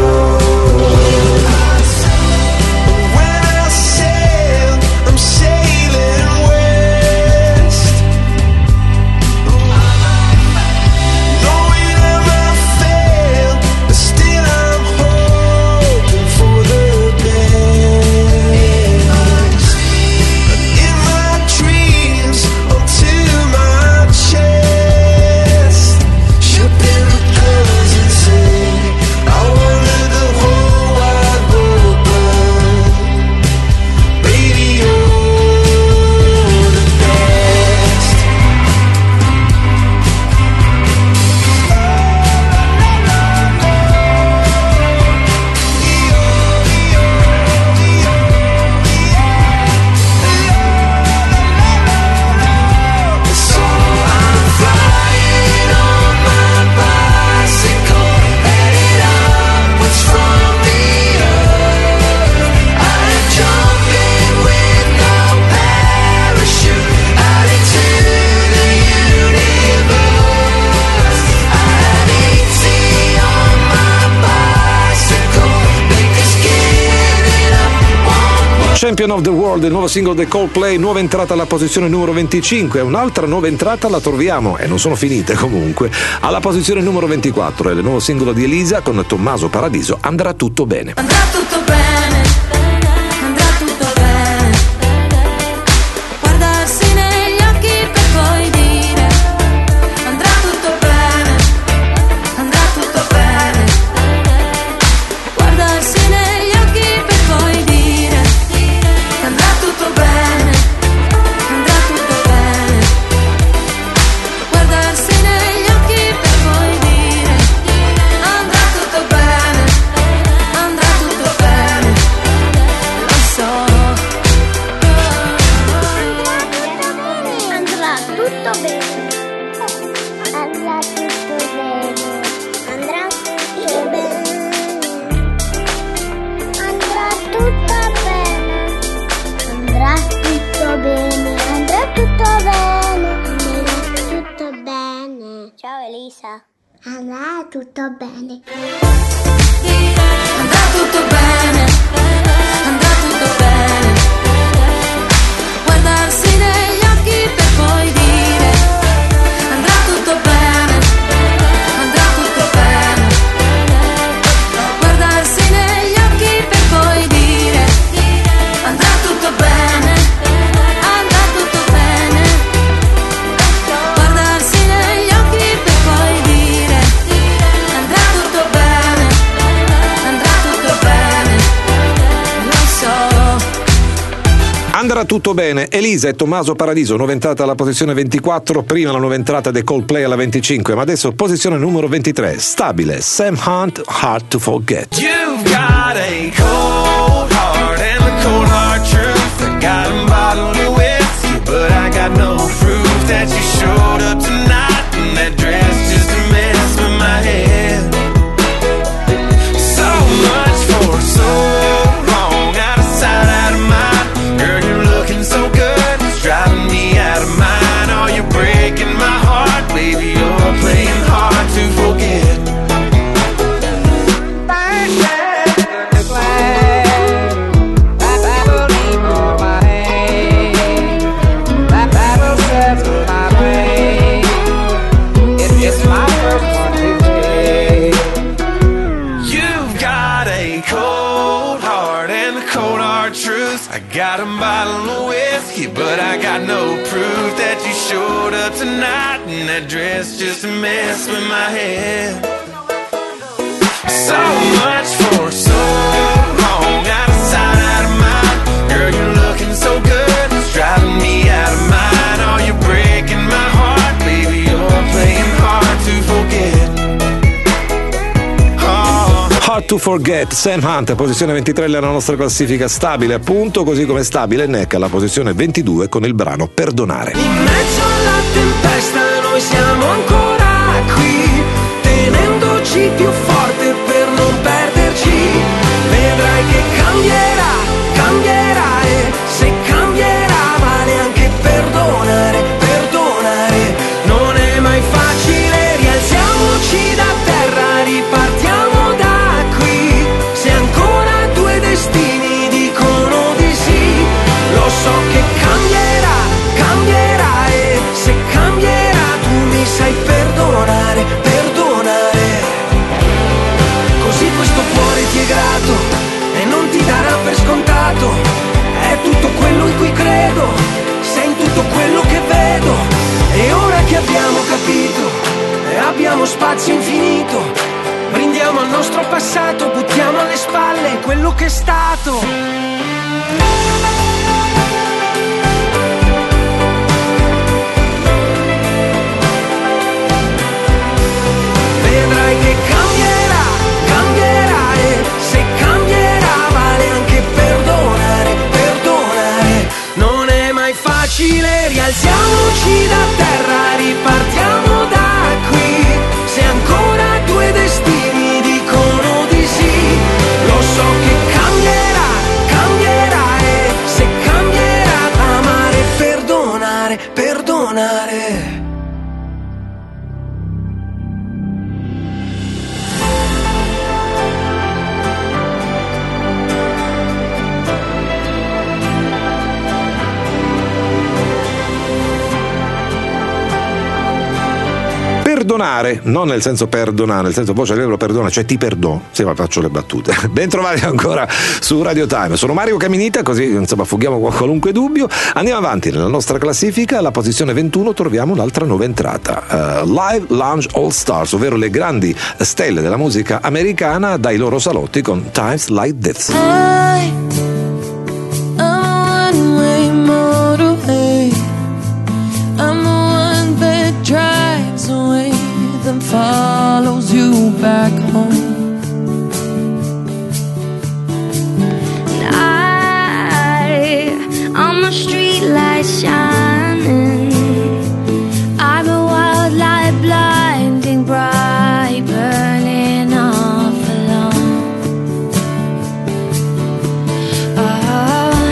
Champion of the World, il nuovo singolo dei Coldplay, nuova entrata alla posizione numero venticinque. Un'altra nuova entrata la troviamo, e non sono finite comunque, alla posizione numero ventiquattro. È il nuovo singolo di Elisa con Tommaso Paradiso, Andrà tutto bene. Andrà tutto bene, andrà tutto bene. Guardarsi negli occhi per poi dire andrà tutto bene, andrà tutto bene. Guardarsi negli occhi per poi dire andrà tutto bene, andrà tutto bene. Guardarsi negli occhi per poi dire andrà tutto bene, andrà tutto bene. Lo so. Andrà tutto bene. Andrà tutto bene. Andrà tutto bene. Andrà tutto bene. Andrà tutto bene. Andrà tutto bene. Andrà tutto bene. Ciao Elisa. Andrà tutto bene. Andrà tutto bene, andrà tutto bene. Guardarsi negli occhi per poi dire andrà tutto bene, andrà tutto bene. Guardarsi negli occhi per poi dire andrà tutto bene, andrà tutto bene. Elisa e Tommaso Paradiso, nuova entrata alla posizione ventiquattro, prima la nuova entrata dei Coldplay alla venticinque, ma adesso posizione numero ventitré, stabile, Sam Hunt, Hard to Forget. You've got a cold heart and a cold hard truth. I got a bottle of whiskey, but I got no proof that you showed up tonight in that dress just to mess with my head. So much for so long, out of sight, out of mind. Girl, you're looking so good, it's driving me out of mind. Oh, you're breaking my heart, baby, you're playing hard to forget. I got a bottle of whiskey, but I got no proof that you showed up tonight in that dress just to mess with my head. So much for so long, out of sight, out of mind. Girl, you're looking so good, it's driving me out of mind. Oh, you're breaking my heart, baby, you're playing hard to forget. Hard to Forget, Sam Hunt, posizione ventitré nella nostra classifica stabile, appunto, così come stabile Neck alla posizione ventidue con il brano Perdonare. In mezzo alla tempesta noi siamo ancora qui, tenendoci più forte per non perderci. Vedrai che cambierà, cambierà e se cambierà vale anche perdonare, perdonare. Non è mai facile, rialziamoci da terra, ripartiamo. Destini dicono di sì, lo so che cambierà, cambierà e se cambierà tu mi sai perdonare, perdonare. Così questo cuore ti è grato e non ti darà per scontato. È tutto quello in cui credo, sei in tutto quello che vedo. E ora che abbiamo capito e abbiamo spazio infinito, brindiamo al nostro passato, buttiamo alle spalle quello che è stato. Vedrai che cambierà, cambierà e se cambierà vale anche perdonare, perdonare. Non è mai facile, rialziamoci da terra, ripartiamo da qui. Se ancora due destini dicono di sì, lo so che cambierà, cambierà e se cambierà amare, perdonare, perdonare. Perdonare, non nel senso perdonare, nel senso voce cerebro perdona, cioè ti perdono, se ma faccio le battute. Ben trovati ancora su Radio Time. Sono Mario Caminita, così insomma fughiamo qualunque dubbio. Andiamo avanti nella nostra classifica, alla posizione ventuno troviamo un'altra nuova entrata, uh, Live Lounge All Stars, ovvero le grandi stelle della musica americana dai loro salotti con Times Like This. I, I'm a one-way motorway. I'm the one that drives away, then follows you back home. And I, I'm a street light shining. I'm a wild light blinding bright, burning off alone. Oh.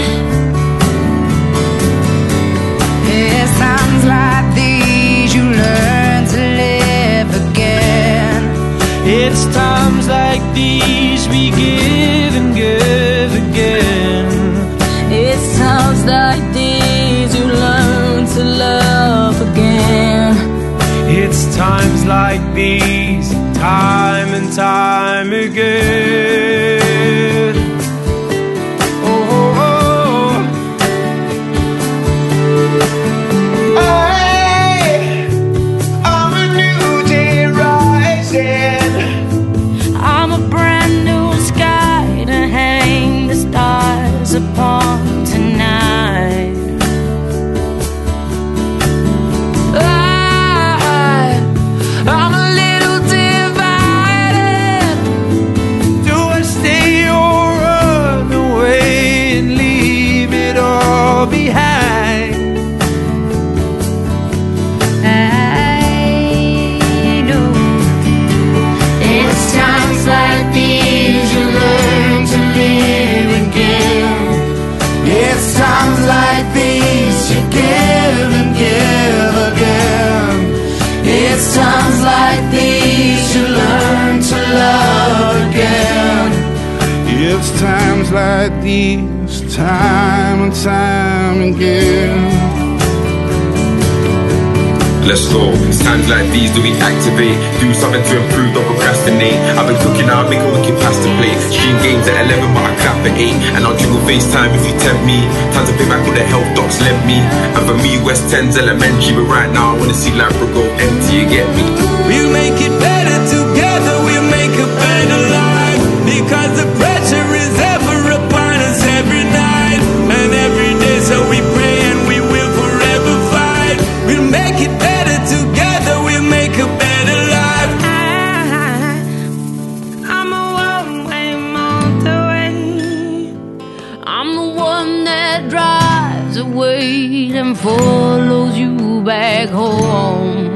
It sounds like these you learn to live again. It's times like these we give and give again. It's times like these you learn to love again. It's times like these, time and time again. Oh, oh, oh. I, I'm a new day rising. I'm a brand new sky to hang the stars upon tonight. It's times like these, time and time again. Let's go. It's times like these that we activate. Do something to improve, don't procrastinate. I've been cooking now, make a wicked pasta plate. Stream games at eleven, but I clap at eight. And I'll jiggle FaceTime if you tempt me. Time to pay back all the health docs left me. And for me, West End's elementary. But right now, I wanna see Labrador go empty, you get me? We'll make it better together. We'll make a better life. Because the pressure is ever upon us every night. And every day, so we pray and we will forever fight. We'll make it better. Together we'll make a better life. I, I'm a one-way motorway. I'm the one that drives away and follows you back home.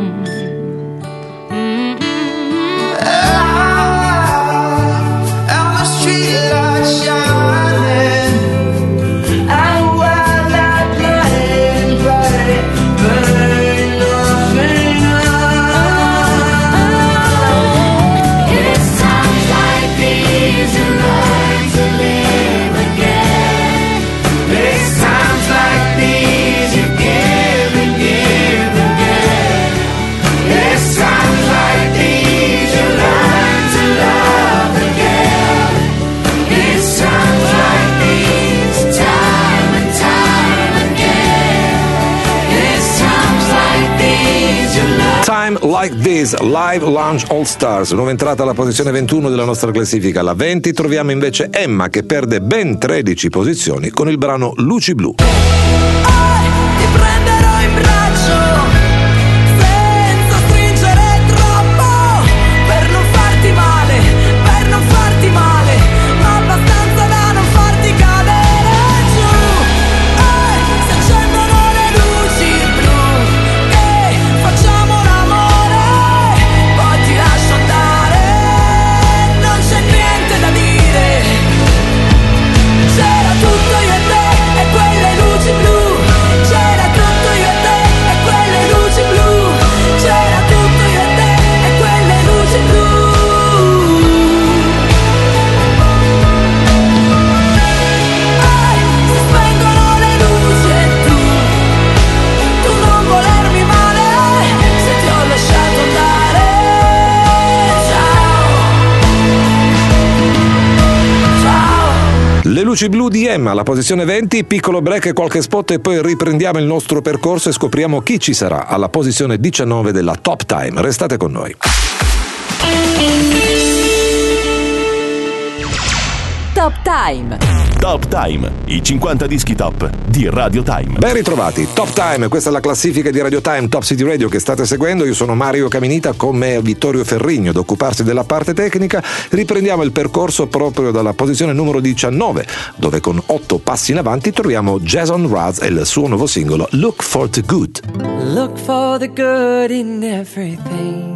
Like This, Live Lounge All Stars, nuova entrata alla posizione ventuno della nostra classifica. Alla venti troviamo invece Emma che perde ben tredici posizioni con il brano Luci Blu. Ti prenderò in braccio senza stringere troppo, per non farti male, per non farti male, ma abbastanza da non farti cadere giù. Eh, si accendono le luci blu e facciamo l'amore, poi ti lascio andare, non c'è niente da dire. C'era tutto io e te e quelle luci blu. C'era tutto io e te e quelle luci blu. C'era tutto io e te e quelle luci blu. Eh, si spengono le luci e tu, tu non volermi male, se ti ho lasciato andare. Ciao, ciao. Le luci blu di Emma, alla posizione venti, piccolo break e qualche spot e poi riprendiamo il nostro percorso e scopriamo chi ci sarà alla posizione diciannove della Top Time. Restate con noi. Top Time. Top Time, i cinquanta dischi top di Radio Time. Ben ritrovati, Top Time, questa è la classifica di Radio Time, Top City Radio che state seguendo. Io sono Mario Caminita, con me Vittorio Ferrigno ad occuparsi della parte tecnica. Riprendiamo il percorso proprio dalla posizione numero diciannove, dove con otto passi in avanti troviamo Jason Mraz e il suo nuovo singolo Look for the Good. Look for the good in everything.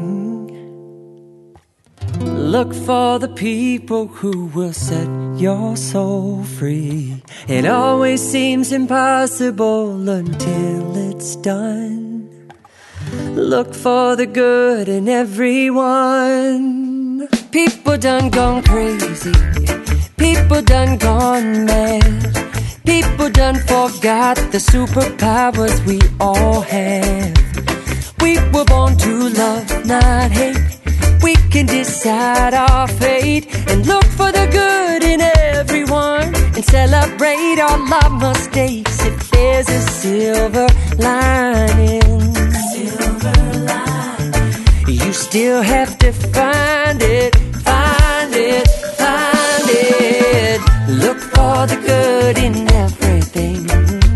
Look for the people who will set your soul free. It always seems impossible until it's done. Look for the good in everyone. People done gone crazy. People done gone mad. People done forgot the superpowers we all have. We were born to love, not hate. We can decide our fate and look for the good in everyone and celebrate all our mistakes if there's a silver lining. Silver lining. You still have to find it, find it, find it. Look for the good in everything.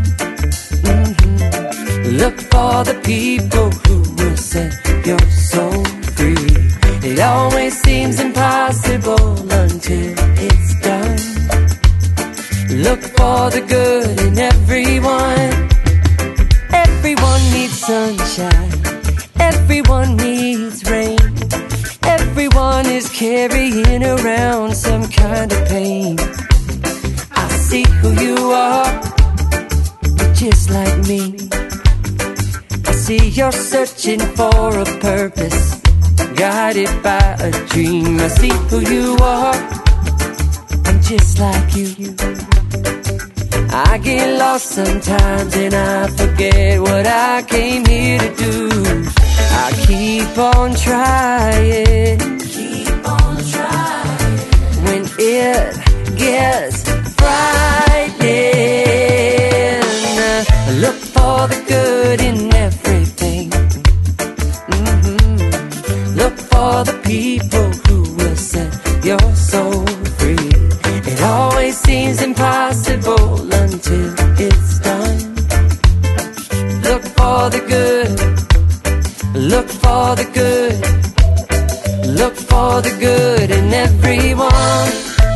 Mm-hmm. Look for the people who will set your soul free. It always seems impossible until it's done. Look for the good in everyone. Everyone needs sunshine. Everyone needs rain. Everyone is carrying around some kind of pain. I see who you are, you're just like me. I see you're searching for a purpose, guided by a dream. I see who you are, I'm just like you. I get lost sometimes and I forget what I came here to do. I keep on trying, keep on trying. When it gets frightening, look for the good in everything. Mm-hmm. Look for the people who will set your soul free. It always seems impossible until it's done. Look for the good. Look for the good. Look for the good in everyone.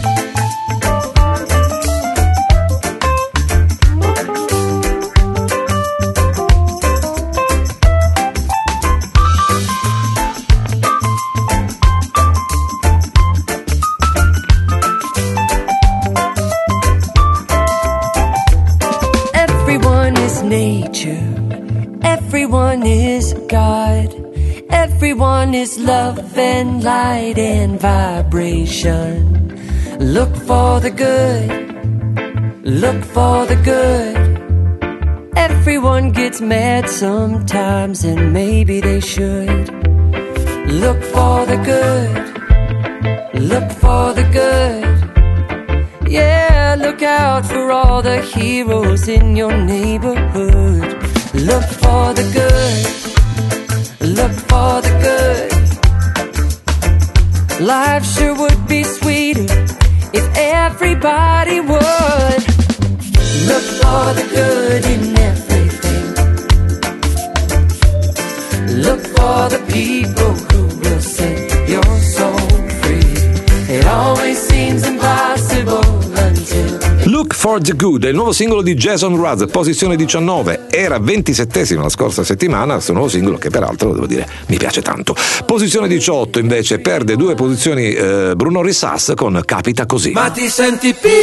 Everyone is nature. Everyone is God. Everyone is love and light and vibration. Look for the good. Look for the good. Everyone gets mad sometimes and maybe they should. Look for the good. Look for the good. Yeah, look out for all the heroes in your neighborhood. Look for the good. Look for the good. Life sure would be sweeter if everybody would. Look for the good in everything. Look for the people who will set your soul free. It always seems impossible until Look for the Good è il nuovo singolo di Jason Mraz, posizione diciannove, era ventisettesimo la scorsa settimana, questo nuovo singolo che peraltro devo dire mi piace tanto. Posizione diciotto invece perde due posizioni eh, Bruno Risas con Capita Così. Ma ti senti piccolo,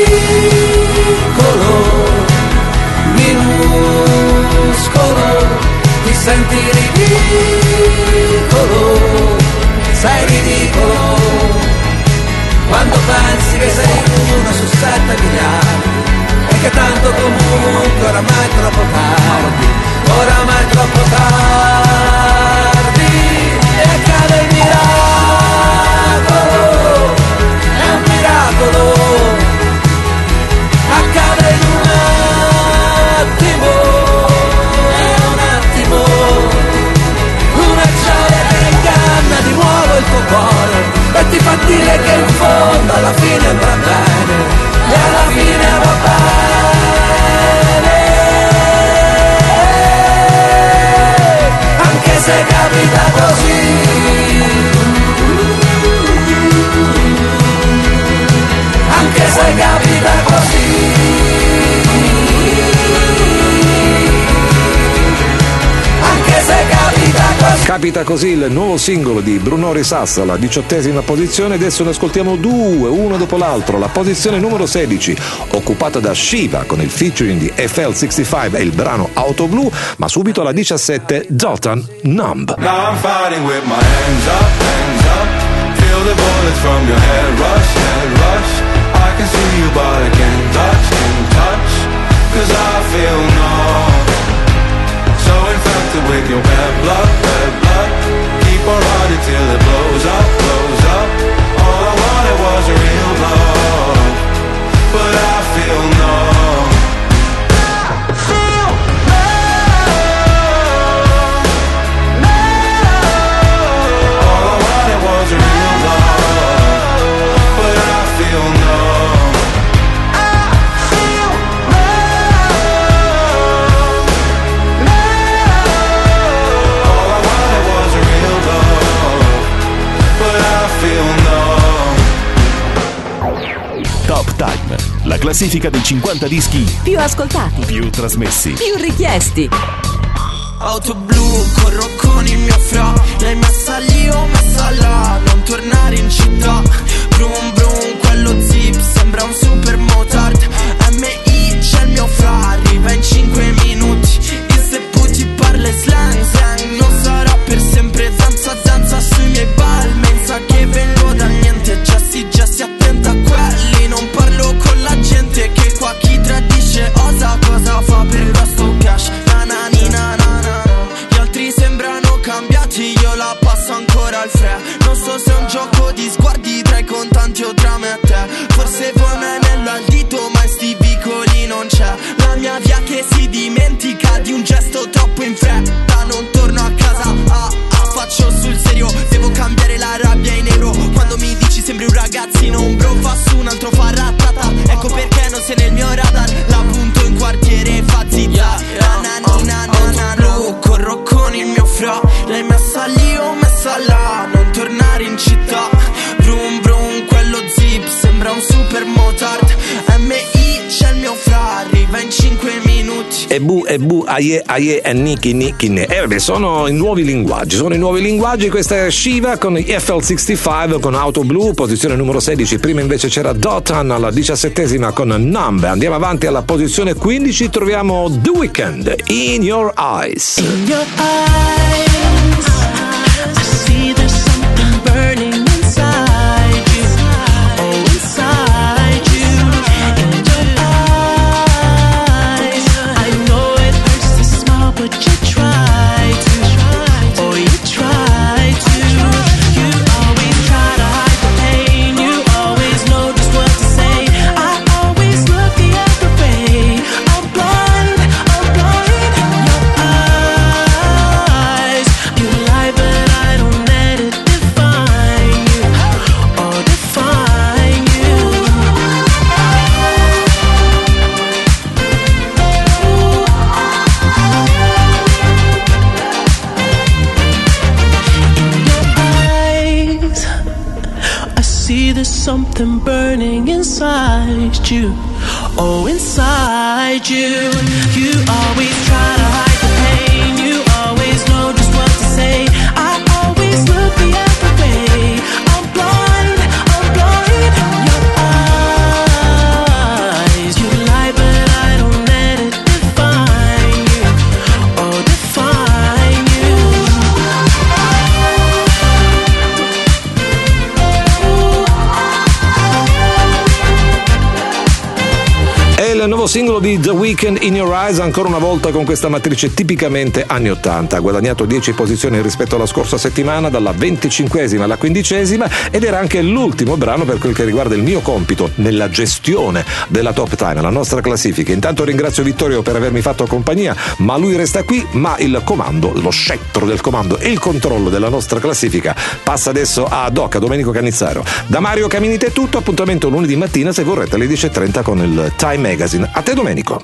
minuscolo, ti senti ridicolo, sei ridicolo, quando pensi che sei uno su sette miliardi, e che tanto comunque oramai è troppo tardi, oramai è troppo tardi, e accade il miracolo, è un miracolo, accade in un attimo, è un attimo, una gioia che inganna di nuovo il tuo cuore e ti fa dire che in fondo alla fine andrà bene, e alla fine va bene, anche se capita così, anche se capita così, anche se capita così. Capita Così, il nuovo singolo di Bruno Risas, alla diciottesima posizione. Adesso ne ascoltiamo due, uno dopo l'altro. La posizione numero sedici, occupata da Shiva con il featuring di F L sessantacinque e il brano Auto Blu, ma subito alla diciassette Dalton Numb. Now I'm fighting with my hands up, hands up. Feel the bullets from your head rush, head rush. I can see you but I can't touch, can't touch. Cause I feel numb. So infected with your bad blood, bad blood. Keep on running till it blows up, blows up. All I wanted was a real love, but I feel numb. I feel numb, numb. All I wanted was a real love, but I feel numb. I feel numb, numb. All I wanted was a real love, but I feel numb. Top Time, la classifica dei cinquanta dischi Più ascoltati, più trasmessi. più richiesti. Auto blu, corro con il mio fra. L'hai messa lì o messa là. Non tornare in città. Brum brum, quello zip sembra un super motard. M I c'è il mio fra. Arriva in cinque minuti. Il se puti parla slang slang. Non sarà per sempre zanza zanza sui miei balmi. Sa che vengo da niente. Già si, già si attenta a quelli. Non parlo vicino un bro fa su, un altro fa ratata. Ecco perché non sei nel mio radar, la punto in quartiere fa zizza. Nananina nanana blu, corro con il mio fra. Lei messa lì o messa là, non tornare in città. Brum brum, quello zip sembra un super motard. M I c'è il mio fra, arriva in cinque minuti. E bu, e bu, aie, aie, e niki, niki, ne. Eh vabbè, sono i nuovi linguaggi, sono i nuovi linguaggi. Questa è Shiva con i F L sessantacinque con Auto Blue, posizione numero sedici. Prima invece c'era Dotan alla diciassettesima con Numb. Andiamo avanti alla posizione quindici, troviamo The Weeknd, In Your Eyes. In your eyes, I see there's something burning inside you. Oh, inside you. In your eyes, I know it hurts to smile, but you try to. Oh, you try to. You always try to hide the pain. You always know just what to say. I always look the other way. I'm blind, I'm blind. In your eyes, you lie, but I don't let it define you. Oh, define you. Eyes, I see there's something burning inside you. Oh, inside you. You always try to hide the pain. You always know just what to say. I always look the other way. I'm blind, I'm blind. In your eyes, you lie, but I don't let it define you. Oh, define you. È il nuovo singolo di The Weeknd, In Your Eyes, ancora una volta con questa matrice tipicamente anni ottanta. Ha guadagnato dieci posizioni rispetto alla scorsa settimana, dalla venticinquesima alla quindicesima, ed era anche l'ultimo brano per quel che riguarda il mio compito nella gestione della Top Time, la nostra classifica. Intanto ringrazio Vittorio per avermi fatto compagnia, ma lui resta qui, ma il comando, lo scettro del comando e il controllo della nostra classifica passa adesso a Doc, a Domenico Canizzaro. Da Mario Caminite è tutto, appuntamento lunedì mattina se vorrete alle dieci e trenta con il Time Magazine. A te Domenico.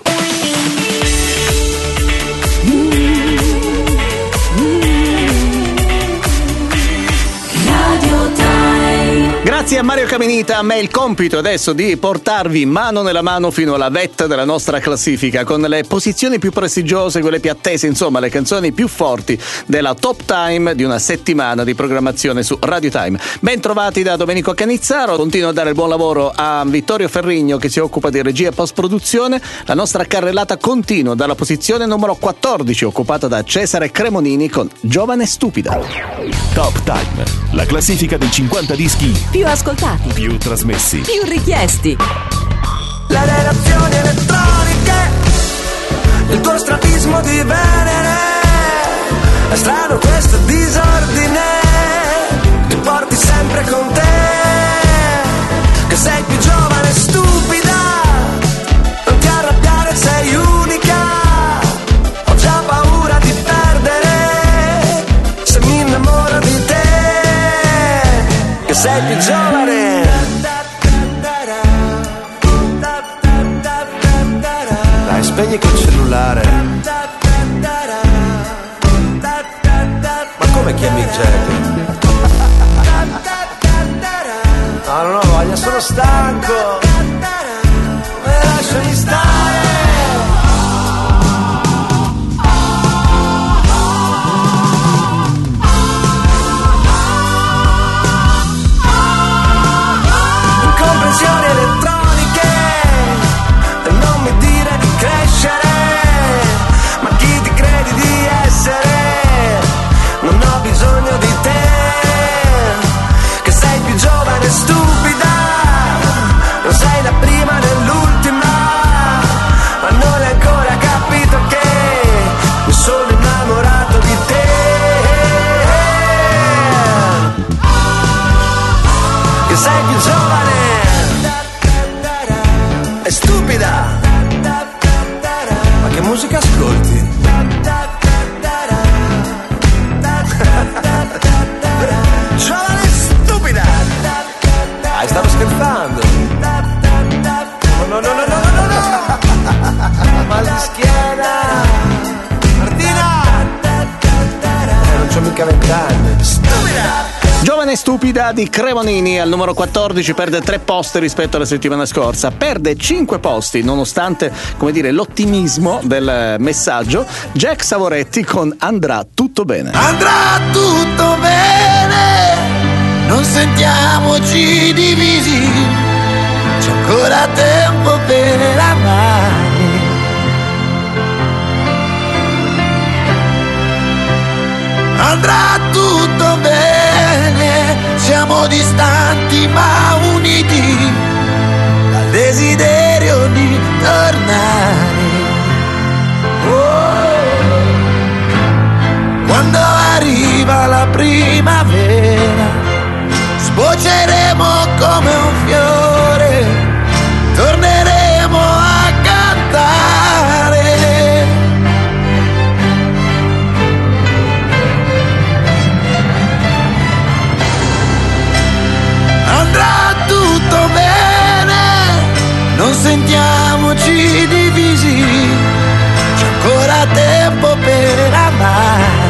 Grazie a Mario Caminita, a me il compito adesso di portarvi mano nella mano fino alla vetta della nostra classifica con le posizioni più prestigiose, quelle più attese, insomma le canzoni più forti della Top Time di una settimana di programmazione su Radio Time. Ben trovati da Domenico Canizzaro, continuo a dare il buon lavoro a Vittorio Ferrigno che si occupa di regia e post-produzione. La nostra carrellata continua dalla posizione numero quattordici occupata da Cesare Cremonini con Giovane Stupida. Top Time, la classifica dei cinquanta dischi più ascoltati, più trasmessi, più richiesti. Le relazioni elettroniche, il tuo strabismo di Venere. È strano questo disordine, ti porti sempre con te. Che sei più giovane e stupida, non ti arrabbiare, sei unica. Ho già paura di perdere, se mi innamoro di te. Che sei più giovane. Dai, spegni quel cellulare. Ma come chiami Jerry? No, non ho voglia, sono stanco. Me lasciami stare. Incomprensioni elettroniche, non mi dire di crescere, ma chi ti credi di essere? Non ho bisogno di te, che sei più giovane e stupida, non sei la prima né l'ultima. cantando. No, no, no, no, no, no, no. Mal di schiena. Martina. Eh, non c'ho mica vent'anni. Stupida. Giovane e stupida di Cremonini al numero quattordici perde tre posti rispetto alla settimana scorsa, perde cinque posti nonostante, come dire, l'ottimismo del messaggio. Jack Savoretti con Andrà tutto bene. Andrà tutto bene, non sentiamoci divisi, c'è ancora tempo per amare. Andrà tutto bene, siamo distanti ma uniti dal desiderio di tornare. Oh, quando arriva la primavera, sbocceremo come un fiore, torneremo a cantare. Andrà tutto bene, non sentiamoci divisi, c'è ancora tempo per amare.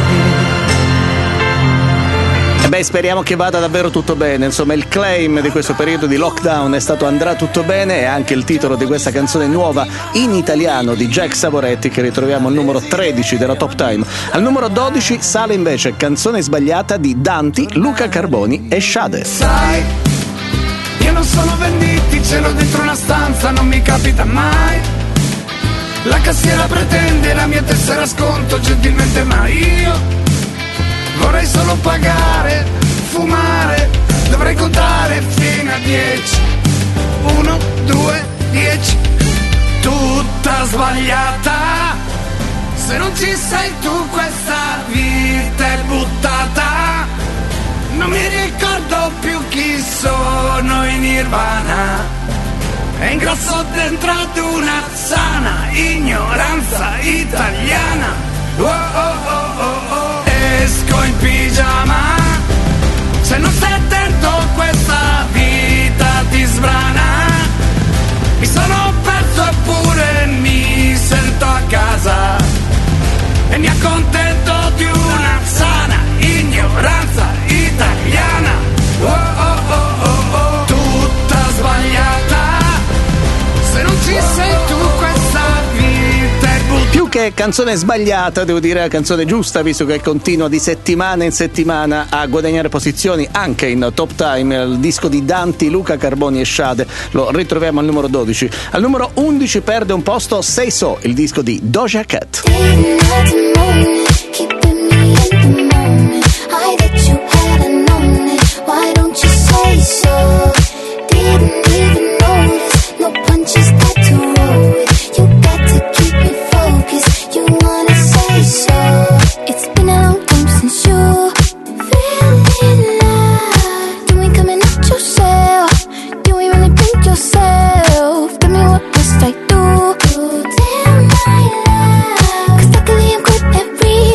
E beh, speriamo che vada davvero tutto bene. Insomma, il claim di questo periodo di lockdown è stato Andrà tutto bene, e anche il titolo di questa canzone nuova in italiano di Jack Savoretti, che ritroviamo al numero tredici della Top Time. Al numero dodici sale invece Canzone sbagliata di Danti, Luca Carboni e Sade. Sai, io non sono venditi, ce l'ho dentro una stanza, non mi capita mai. La cassiera pretende la mia tessera sconto gentilmente, ma io vorrei solo pagare, fumare, dovrei contare fino a dieci. Uno, due, dieci. Tutta sbagliata. Se non ci sei tu questa vita è buttata. Non mi ricordo più chi sono in Nirvana. E ingrasso dentro ad una sana ignoranza italiana. Oh oh oh oh oh. Esco in pigiama. Se non stai attento questa vita ti sbrana. Mi sono perso eppure mi sento a casa. E mi accontento di una sana ignoranza italiana. Oh oh oh oh oh. Tutta sbagliata. Se non ci sei tu questa vita è buttata. Più che canzone sbagliata, devo dire la canzone giusta, visto che continua di settimana in settimana a guadagnare posizioni anche in Top Time. Il disco di Danti, Luca Carboni e Sade lo ritroviamo al numero dodici. Al numero undici perde un posto Say So, il disco di Doja Cat. No punches got to roll with. You got to keep it focused. You wanna say so. It's been a long time since you feeling love. You ain't coming out yourself. You ain't really think yourself. Tell me what must I do? Damn my love. Cause luckily I'm good at reading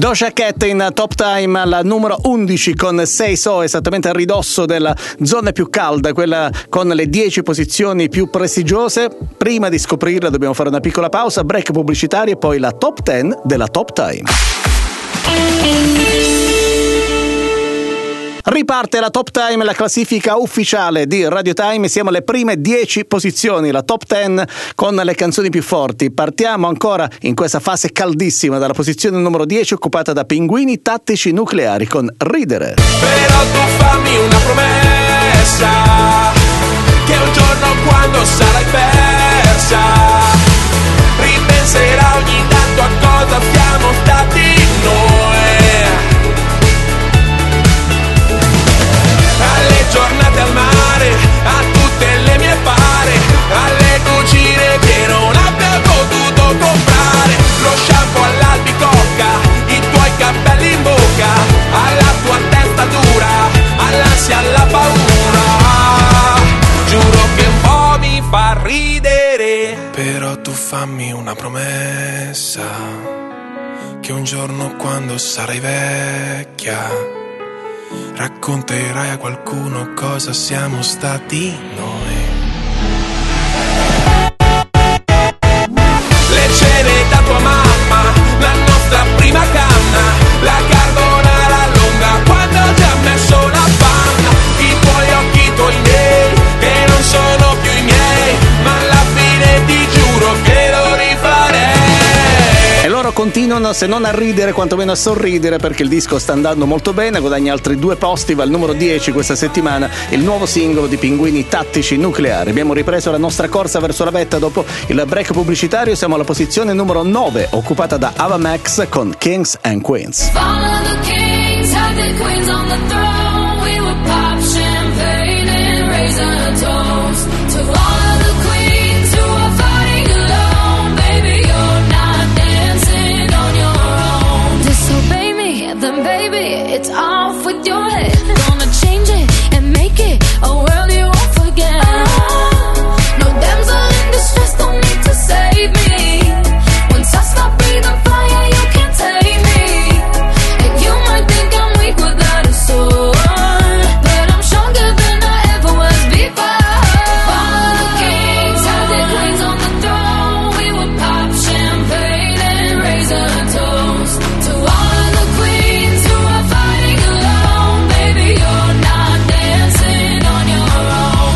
Doja Cat in Top Time alla numero undici con sei So, esattamente a ridosso della zona più calda, quella con le dieci posizioni più prestigiose. Prima di scoprirla dobbiamo fare una piccola pausa, break pubblicitario e poi la Top dieci della Top Time. Riparte la Top Time, la classifica ufficiale di Radio Time. Siamo alle prime dieci posizioni, la Top dieci con le canzoni più forti. Partiamo ancora in questa fase caldissima dalla posizione numero dieci, occupata da Pinguini Tattici Nucleari con Ridere. Però tu fammi una promessa, che un giorno quando sarai persa ripenserai ogni tanto a cosa siamo stati noi, alle giornate al mare, a tutte le mie pare, alle cucine che non abbia potuto comprare, lo shampoo all'albicocca, i tuoi capelli in bocca, alla tua testa dura, all'ansia, alla paura. Giuro che un po' mi fa ridere. Però tu fammi una promessa, che un giorno quando sarai vecchia racconterai a qualcuno cosa siamo stati noi. Le cene da tua mamma, la nostra prima canna, la carbonara lunga quando ti ha messo la panna, i tuoi occhi, i tuoi miei, che non sono più i miei, ma alla fine ti giuro che lo rifarei. E loro continuano, se non a ridere, quantomeno a sorridere, perché il disco sta andando molto bene, guadagna altri due posti, va al numero dieci questa settimana, il nuovo singolo di Pinguini Tattici Nucleari. Abbiamo ripreso la nostra corsa verso la vetta dopo il break pubblicitario, siamo alla posizione numero nove, occupata da Ava Max con Kings and Queens. Follow the kings, have the queens on the throne. We would pop champagne and raise a toast to all of the queens who are fighting alone. Baby, you're not dancing on your own. Disobey me, then baby, it's off with your head. Gonna change it and make it a world you won't forget. No damsel in distress, don't need to save me. Once I stop breathing fire, you can't take me. And you might think I'm weak without a sword, but I'm stronger than I ever was before. Follow the kings, have their queens on the throne. We would pop champagne and raise a toast to all of the queens who are fighting alone. Baby, you're not dancing on your own.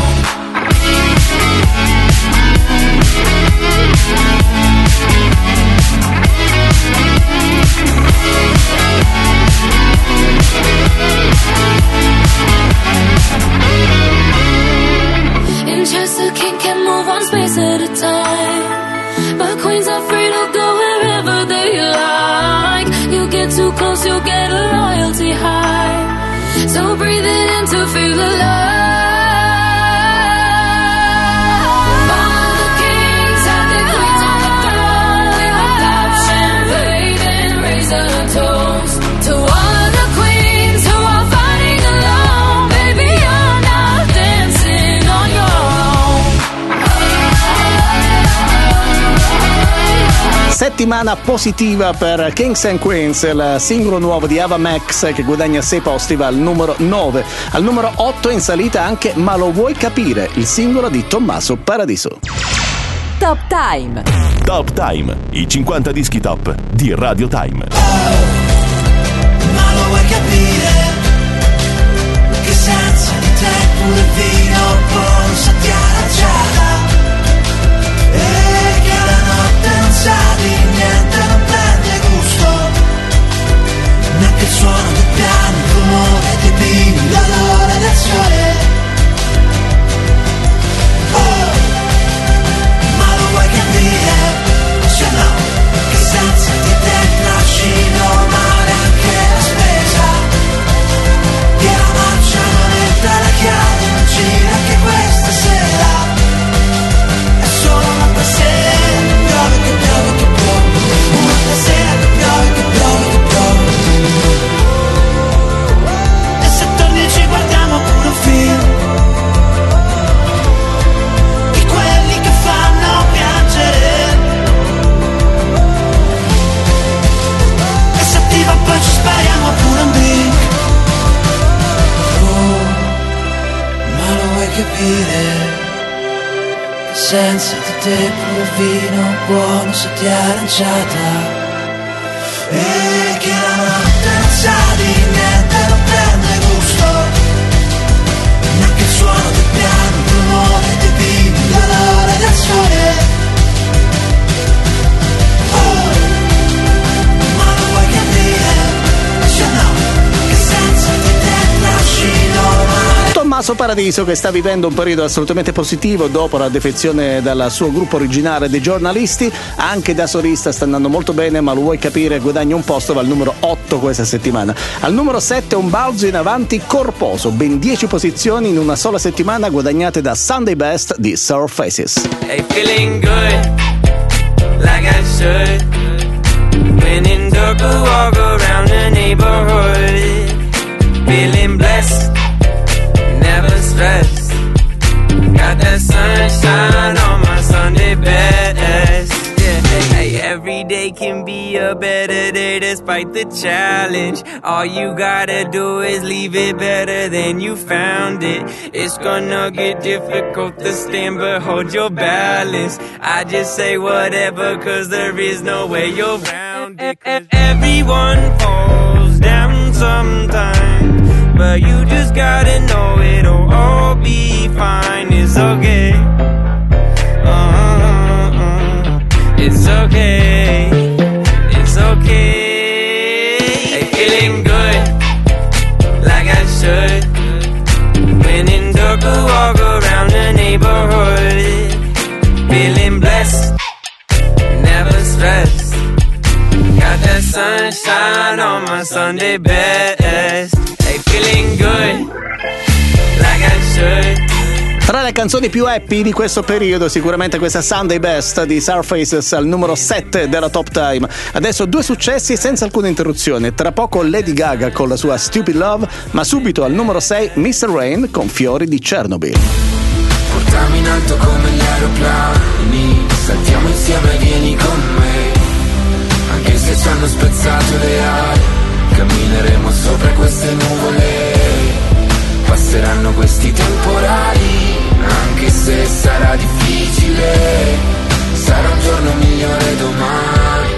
In Chester, king can move one space at a time, but queens are free to go wherever they like. You get too close, you'll get a royalty high. So breathe it in to feel alive. Follow the kings, have their queens on the throne. We will pop champagne and raise a toast to all of the queens who are fighting alone. Baby, you're not dancing on your own. Settimana positiva per Kings and Queens, il singolo nuovo di Ava Max che guadagna sei posti, va al numero nove. Al numero otto in salita anche Ma lo vuoi capire, il singolo di Tommaso Paradiso. Top Time. Top Time, i cinquanta dischi top di Radio Time. Ma lo vuoi capire? Che senza di te pure il vino buono sa ti arrabbiata. E che la notte non sa di niente, non prende gusto. Neanche il suono del piano, il rumore dei pini, l'odore del sole. Oh, ma lo vuoi capire? Se no, che senza di te nasci normale anche la spesa. Che la marcia non entra la chiave, non gira anche questa sera. senza di te pure vino buono se ti è aranciata. E che la notte non sa di niente, non prende gusto, neanche il suono del piano, il rumore dei bimbi, il dolore del sole. Oh, ma lo vuoi capire? Se no, che senso di te trascino mai. Tommaso Paradiso, che sta vivendo un periodo assolutamente positivo dopo la defezione dal suo gruppo originale dei Giornalisti, anche da solista sta andando molto bene, ma lo vuoi capire, guadagna un posto, va al numero otto questa settimana. Al numero sette un balzo in avanti corposo, ben dieci posizioni in una sola settimana guadagnate da Sunday Best di Surfaces. Hey, feeling good, like I should. When in dark, I walk around the neighborhood. Feeling blessed, never stressed. Got that sunshine on my Sunday best. Yeah, hey, hey, every day can be a better day despite the challenge. All you gotta do is leave it better than you found it. It's gonna get difficult to stand, but hold your balance. I just say whatever, cause there is no way you're round it. Everyone falls down sometimes, but you just gotta know it'll all be fine. It's okay. Uh-uh-uh. It's okay. It's okay. Hey, feeling good, like I should. When in dark, I walk around the neighborhood. Feeling blessed, never stressed. Got that sunshine on my Sunday best. Feeling good, like I should. Tra le canzoni più happy di questo periodo sicuramente questa Sunday Best di Surfaces al numero sette della Top Time. Adesso due successi senza alcuna interruzione, tra poco Lady Gaga con la sua Stupid Love, ma subito al numero sei mister Rain con Fiori di Chernobyl. Portami in alto come gli aeroplani, saltiamo insieme, vieni con me, anche se ci hanno spezzato le ali, cammineremo sopra queste nuvole, passeranno questi temporali, anche se sarà difficile, sarà un giorno migliore domani.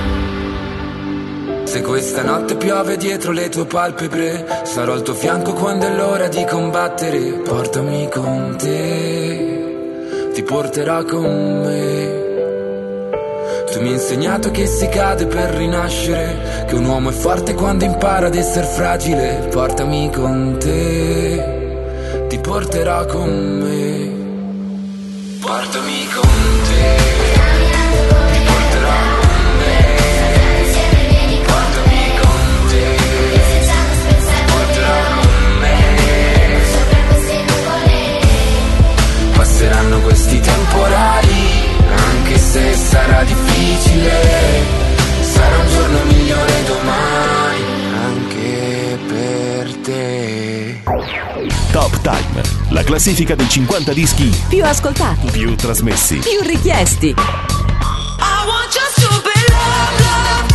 Se questa notte piove dietro le tue palpebre, sarò al tuo fianco quando è l'ora di combattere. Portami con te, ti porterò con me. Tu mi hai insegnato che si cade per rinascere, che un uomo è forte quando impara ad essere fragile. Portami con te, ti porterò con me. Portami con te, ti porterò con me. Portami con te, ti porterò con me. Passeranno questi temporali, anche se sarà difficile, sarà un giorno migliore domani, anche per te. Top Time, la classifica dei cinquanta dischi più ascoltati, più trasmessi, più richiesti. I want your stupid love, love.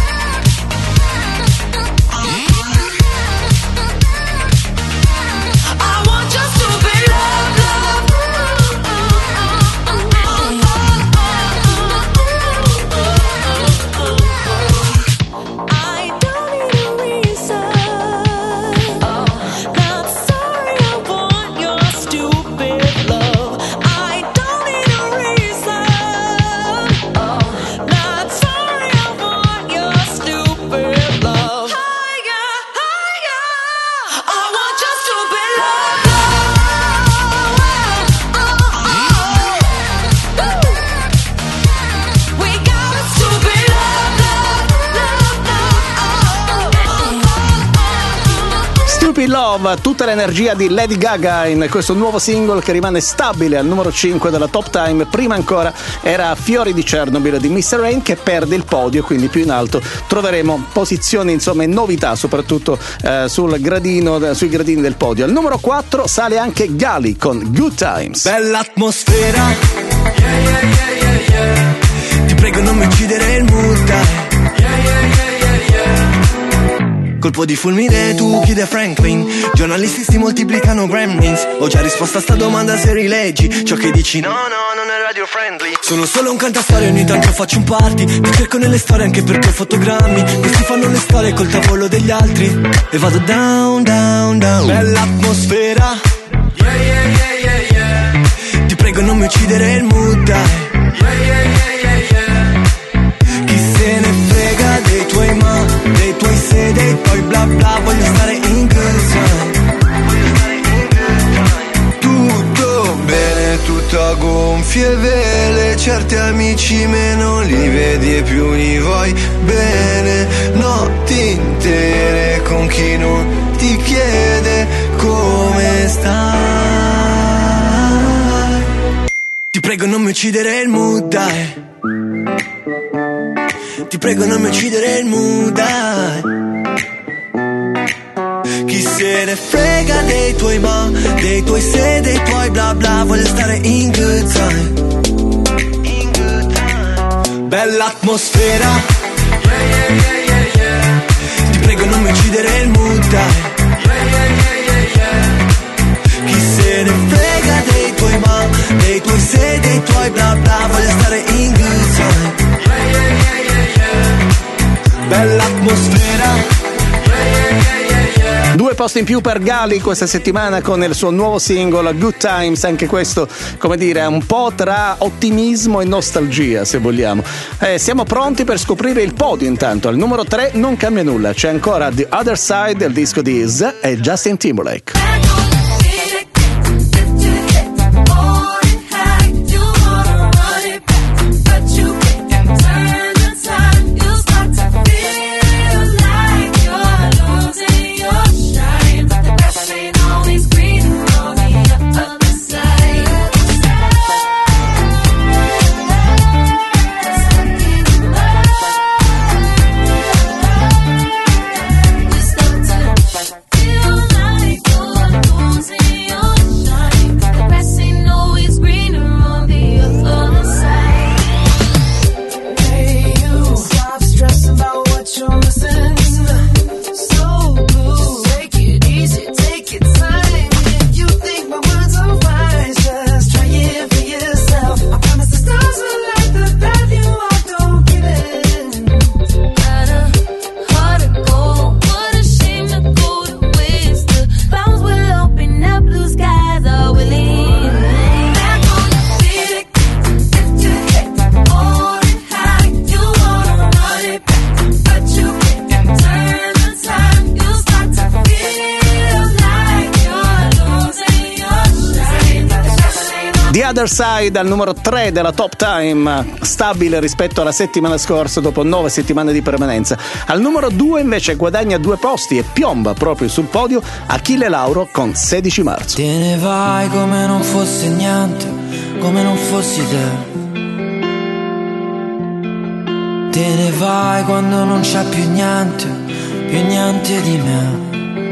I want your stupid love, love. I don't need a reason. Not sorry, I want your stupid love. I don't need a reason. Not sorry, I want your stupid love. Higher, higher. I want your stupid love. We got a stupid love, Stupid Love, tutta l'energia di Lady Gaga in questo nuovo single che rimane stabile al numero cinque della Top Time. Prima ancora era Fiori di Chernobyl di mister Rain, che perde il podio, quindi più in alto troveremo posizioni, insomma, e novità soprattutto eh, sul gradino, sui gradini del podio. Al numero quattro sale anche Gali con Good Times. Bella atmosfera, yeah, yeah, yeah, yeah, yeah. Ti prego non mi uccidere il mood, dai. Yeah, yeah, yeah, yeah, yeah. Colpo di fulmine, tu chiudi a Franklin. Giornalisti si moltiplicano gremlins. Ho già risposto a sta domanda se rileggi ciò che dici. No, no, non è radio friendly. Sono solo un cantastorie, ogni tanto faccio un party. Ti cerco nelle storie anche perché ho fotogrammi. Questi fanno le storie col tavolo degli altri. E vado down, down, down. Bella atmosfera. Yeah, yeah, yeah, yeah, yeah. Ti prego non mi uccidere il mood, dai. Yeah, yeah, yeah, yeah, yeah. Chi se ne frega dei tuoi ma, dei tuoi se, dei tuoi bla bla. Voglio stare in good time. Voglio stare in good time. Tutto bene, tutto a gonfie vele. Certi amici meno li vedi e più li vuoi bene. Notti intere con chi non ti chiede come stai. Ti prego non mi uccidere il mood, dai. Ti prego non mi uccidere il mood, dai. Chi se ne frega dei tuoi ma, dei tuoi se, dei tuoi bla bla. Voglio stare in good time. In good time. Bella atmosfera. Yeah, yeah, yeah, yeah, yeah. Ti prego non mi uccidere il mood, dai. Yeah, yeah, yeah, yeah, yeah. Chi se ne frega dei tuoi ma, dei tuoi se, dei tuoi bla bla. Voglio stare in good time. Yeah, yeah, yeah, yeah, yeah. Bella atmosfera. Yeah, yeah, yeah, yeah, yeah. Due posti in più per Gali questa settimana con il suo nuovo singolo Good Times, anche questo, come dire, un po' tra ottimismo e nostalgia, se vogliamo. Eh, siamo pronti per scoprire il podio intanto. Al numero tre non cambia nulla, c'è ancora The Other Side del disco di Iz e Justin Timberlake. The Other Side al numero tre della Top Time, stabile rispetto alla settimana scorsa dopo nove settimane di permanenza. Al numero due invece guadagna due posti e piomba proprio sul podio Achille Lauro con sedici marzo. Te ne vai come non fosse niente, come non fossi te. Te ne vai quando non c'è più niente, più niente di me.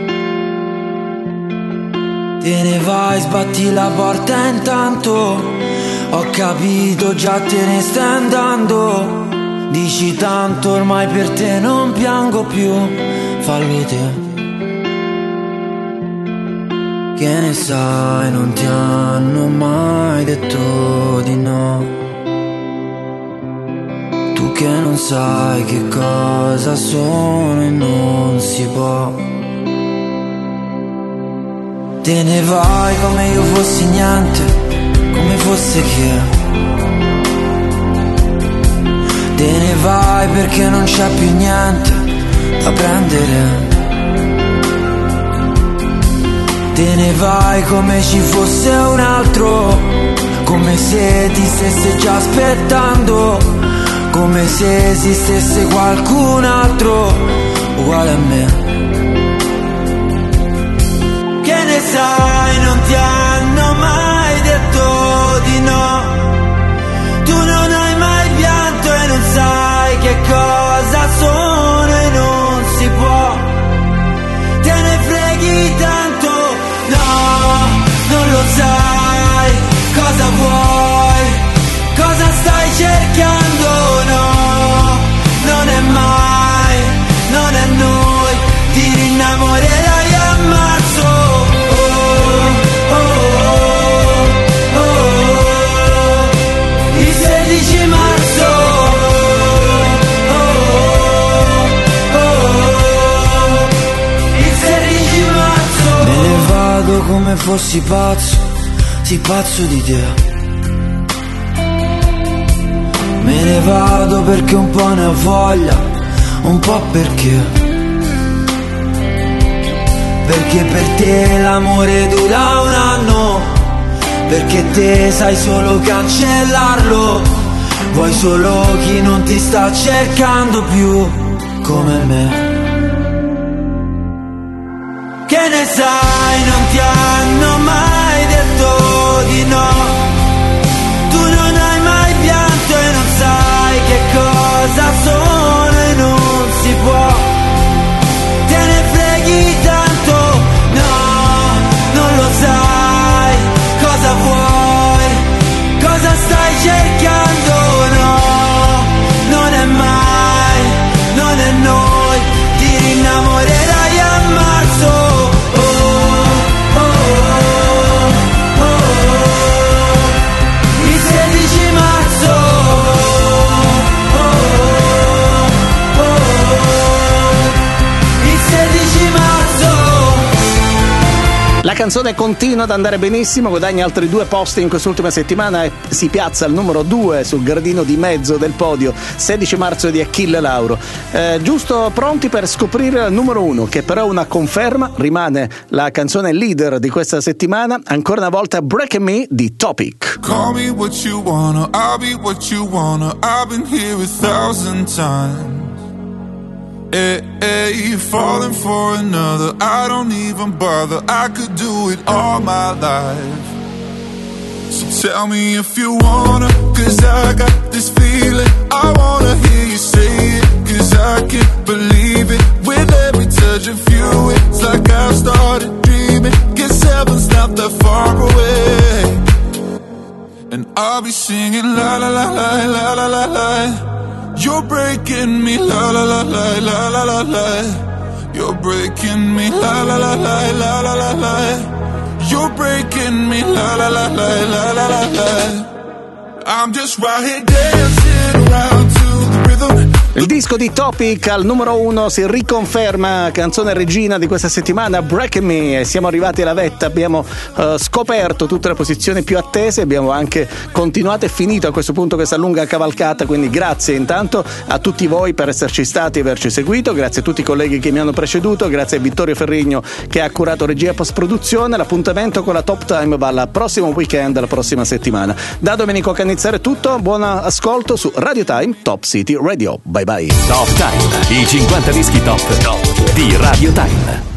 Te ne vai, sbatti la porta intanto. Ho capito, già te ne stai andando. Dici tanto, ormai per te non piango più. Fallo te. Che ne sai, non ti hanno mai detto di no. Tu che non sai che cosa sono e non si può. Te ne vai come io fossi niente, come fosse che. Te ne vai perché non c'è più niente da prendere. Te ne vai come ci fosse un altro, come se ti stesse già aspettando, come se esistesse qualcun altro uguale a me. Che ne sai, non ti hanno mai detto di no. Tu non hai mai pianto e non sai che cosa sono e non si può. Te ne freghi tanto, no, non lo sai. Cosa vuoi? Cosa stai cercando? No, non è mai, non è noi. Ti fossi pazzo, sì pazzo di te. Me ne vado perché un po' ne ho voglia, un po' perché Perché per te l'amore dura un anno, perché te sai solo cancellarlo. Vuoi solo chi non ti sta cercando più come me. Che ne sai, non ti hanno mai detto di no. Tu non hai mai pianto e non sai che cosa sono e non si può. Te ne freghi tanto, no, non lo sai. Cosa vuoi? Cosa stai cercando? No, non è mai, non è noi. Ti rinnamorerai a marzo. La canzone continua ad andare benissimo, guadagna altri due posti in quest'ultima settimana e si piazza al numero due sul gradino di mezzo del podio, sedici marzo di Achille Lauro. Eh, giusto pronti per scoprire il numero uno, che però è una conferma, rimane la canzone leader di questa settimana, ancora una volta Breaking Me di Topic. Call me what you wanna, I'll be what you wanna, I've been here a thousand times. Hey, hey, you're falling for another, I don't even bother, I could do it all my life. So tell me if you wanna, cause I got this feeling, I wanna hear you say it, cause I can't believe it. With every touch of you, it's like I've started dreaming, guess heaven's not that far away. And I'll be singing la la la la la la la la. You're breaking me, la la la la la la la la. You're breaking me, la la la la la la la la. You're breaking me, la la la la la la la la. I'm just right here dancing around to the rhythm. Il disco di Topic al numero uno si riconferma, canzone regina di questa settimana, Breaking Me. Siamo arrivati alla vetta, abbiamo uh, scoperto tutte le posizioni più attese, abbiamo anche continuato e finito a questo punto questa lunga cavalcata, quindi grazie intanto a tutti voi per esserci stati e averci seguito, grazie a tutti i colleghi che mi hanno preceduto, grazie a Vittorio Ferrigno che ha curato regia e post-produzione. L'appuntamento con la Top Time va al prossimo weekend, la prossima settimana. Da Domenico Cannizzaro è tutto, buon ascolto su Radio Time Top City Radio. Bye bye. Top Time, i cinquanta dischi top, top di Radio Time.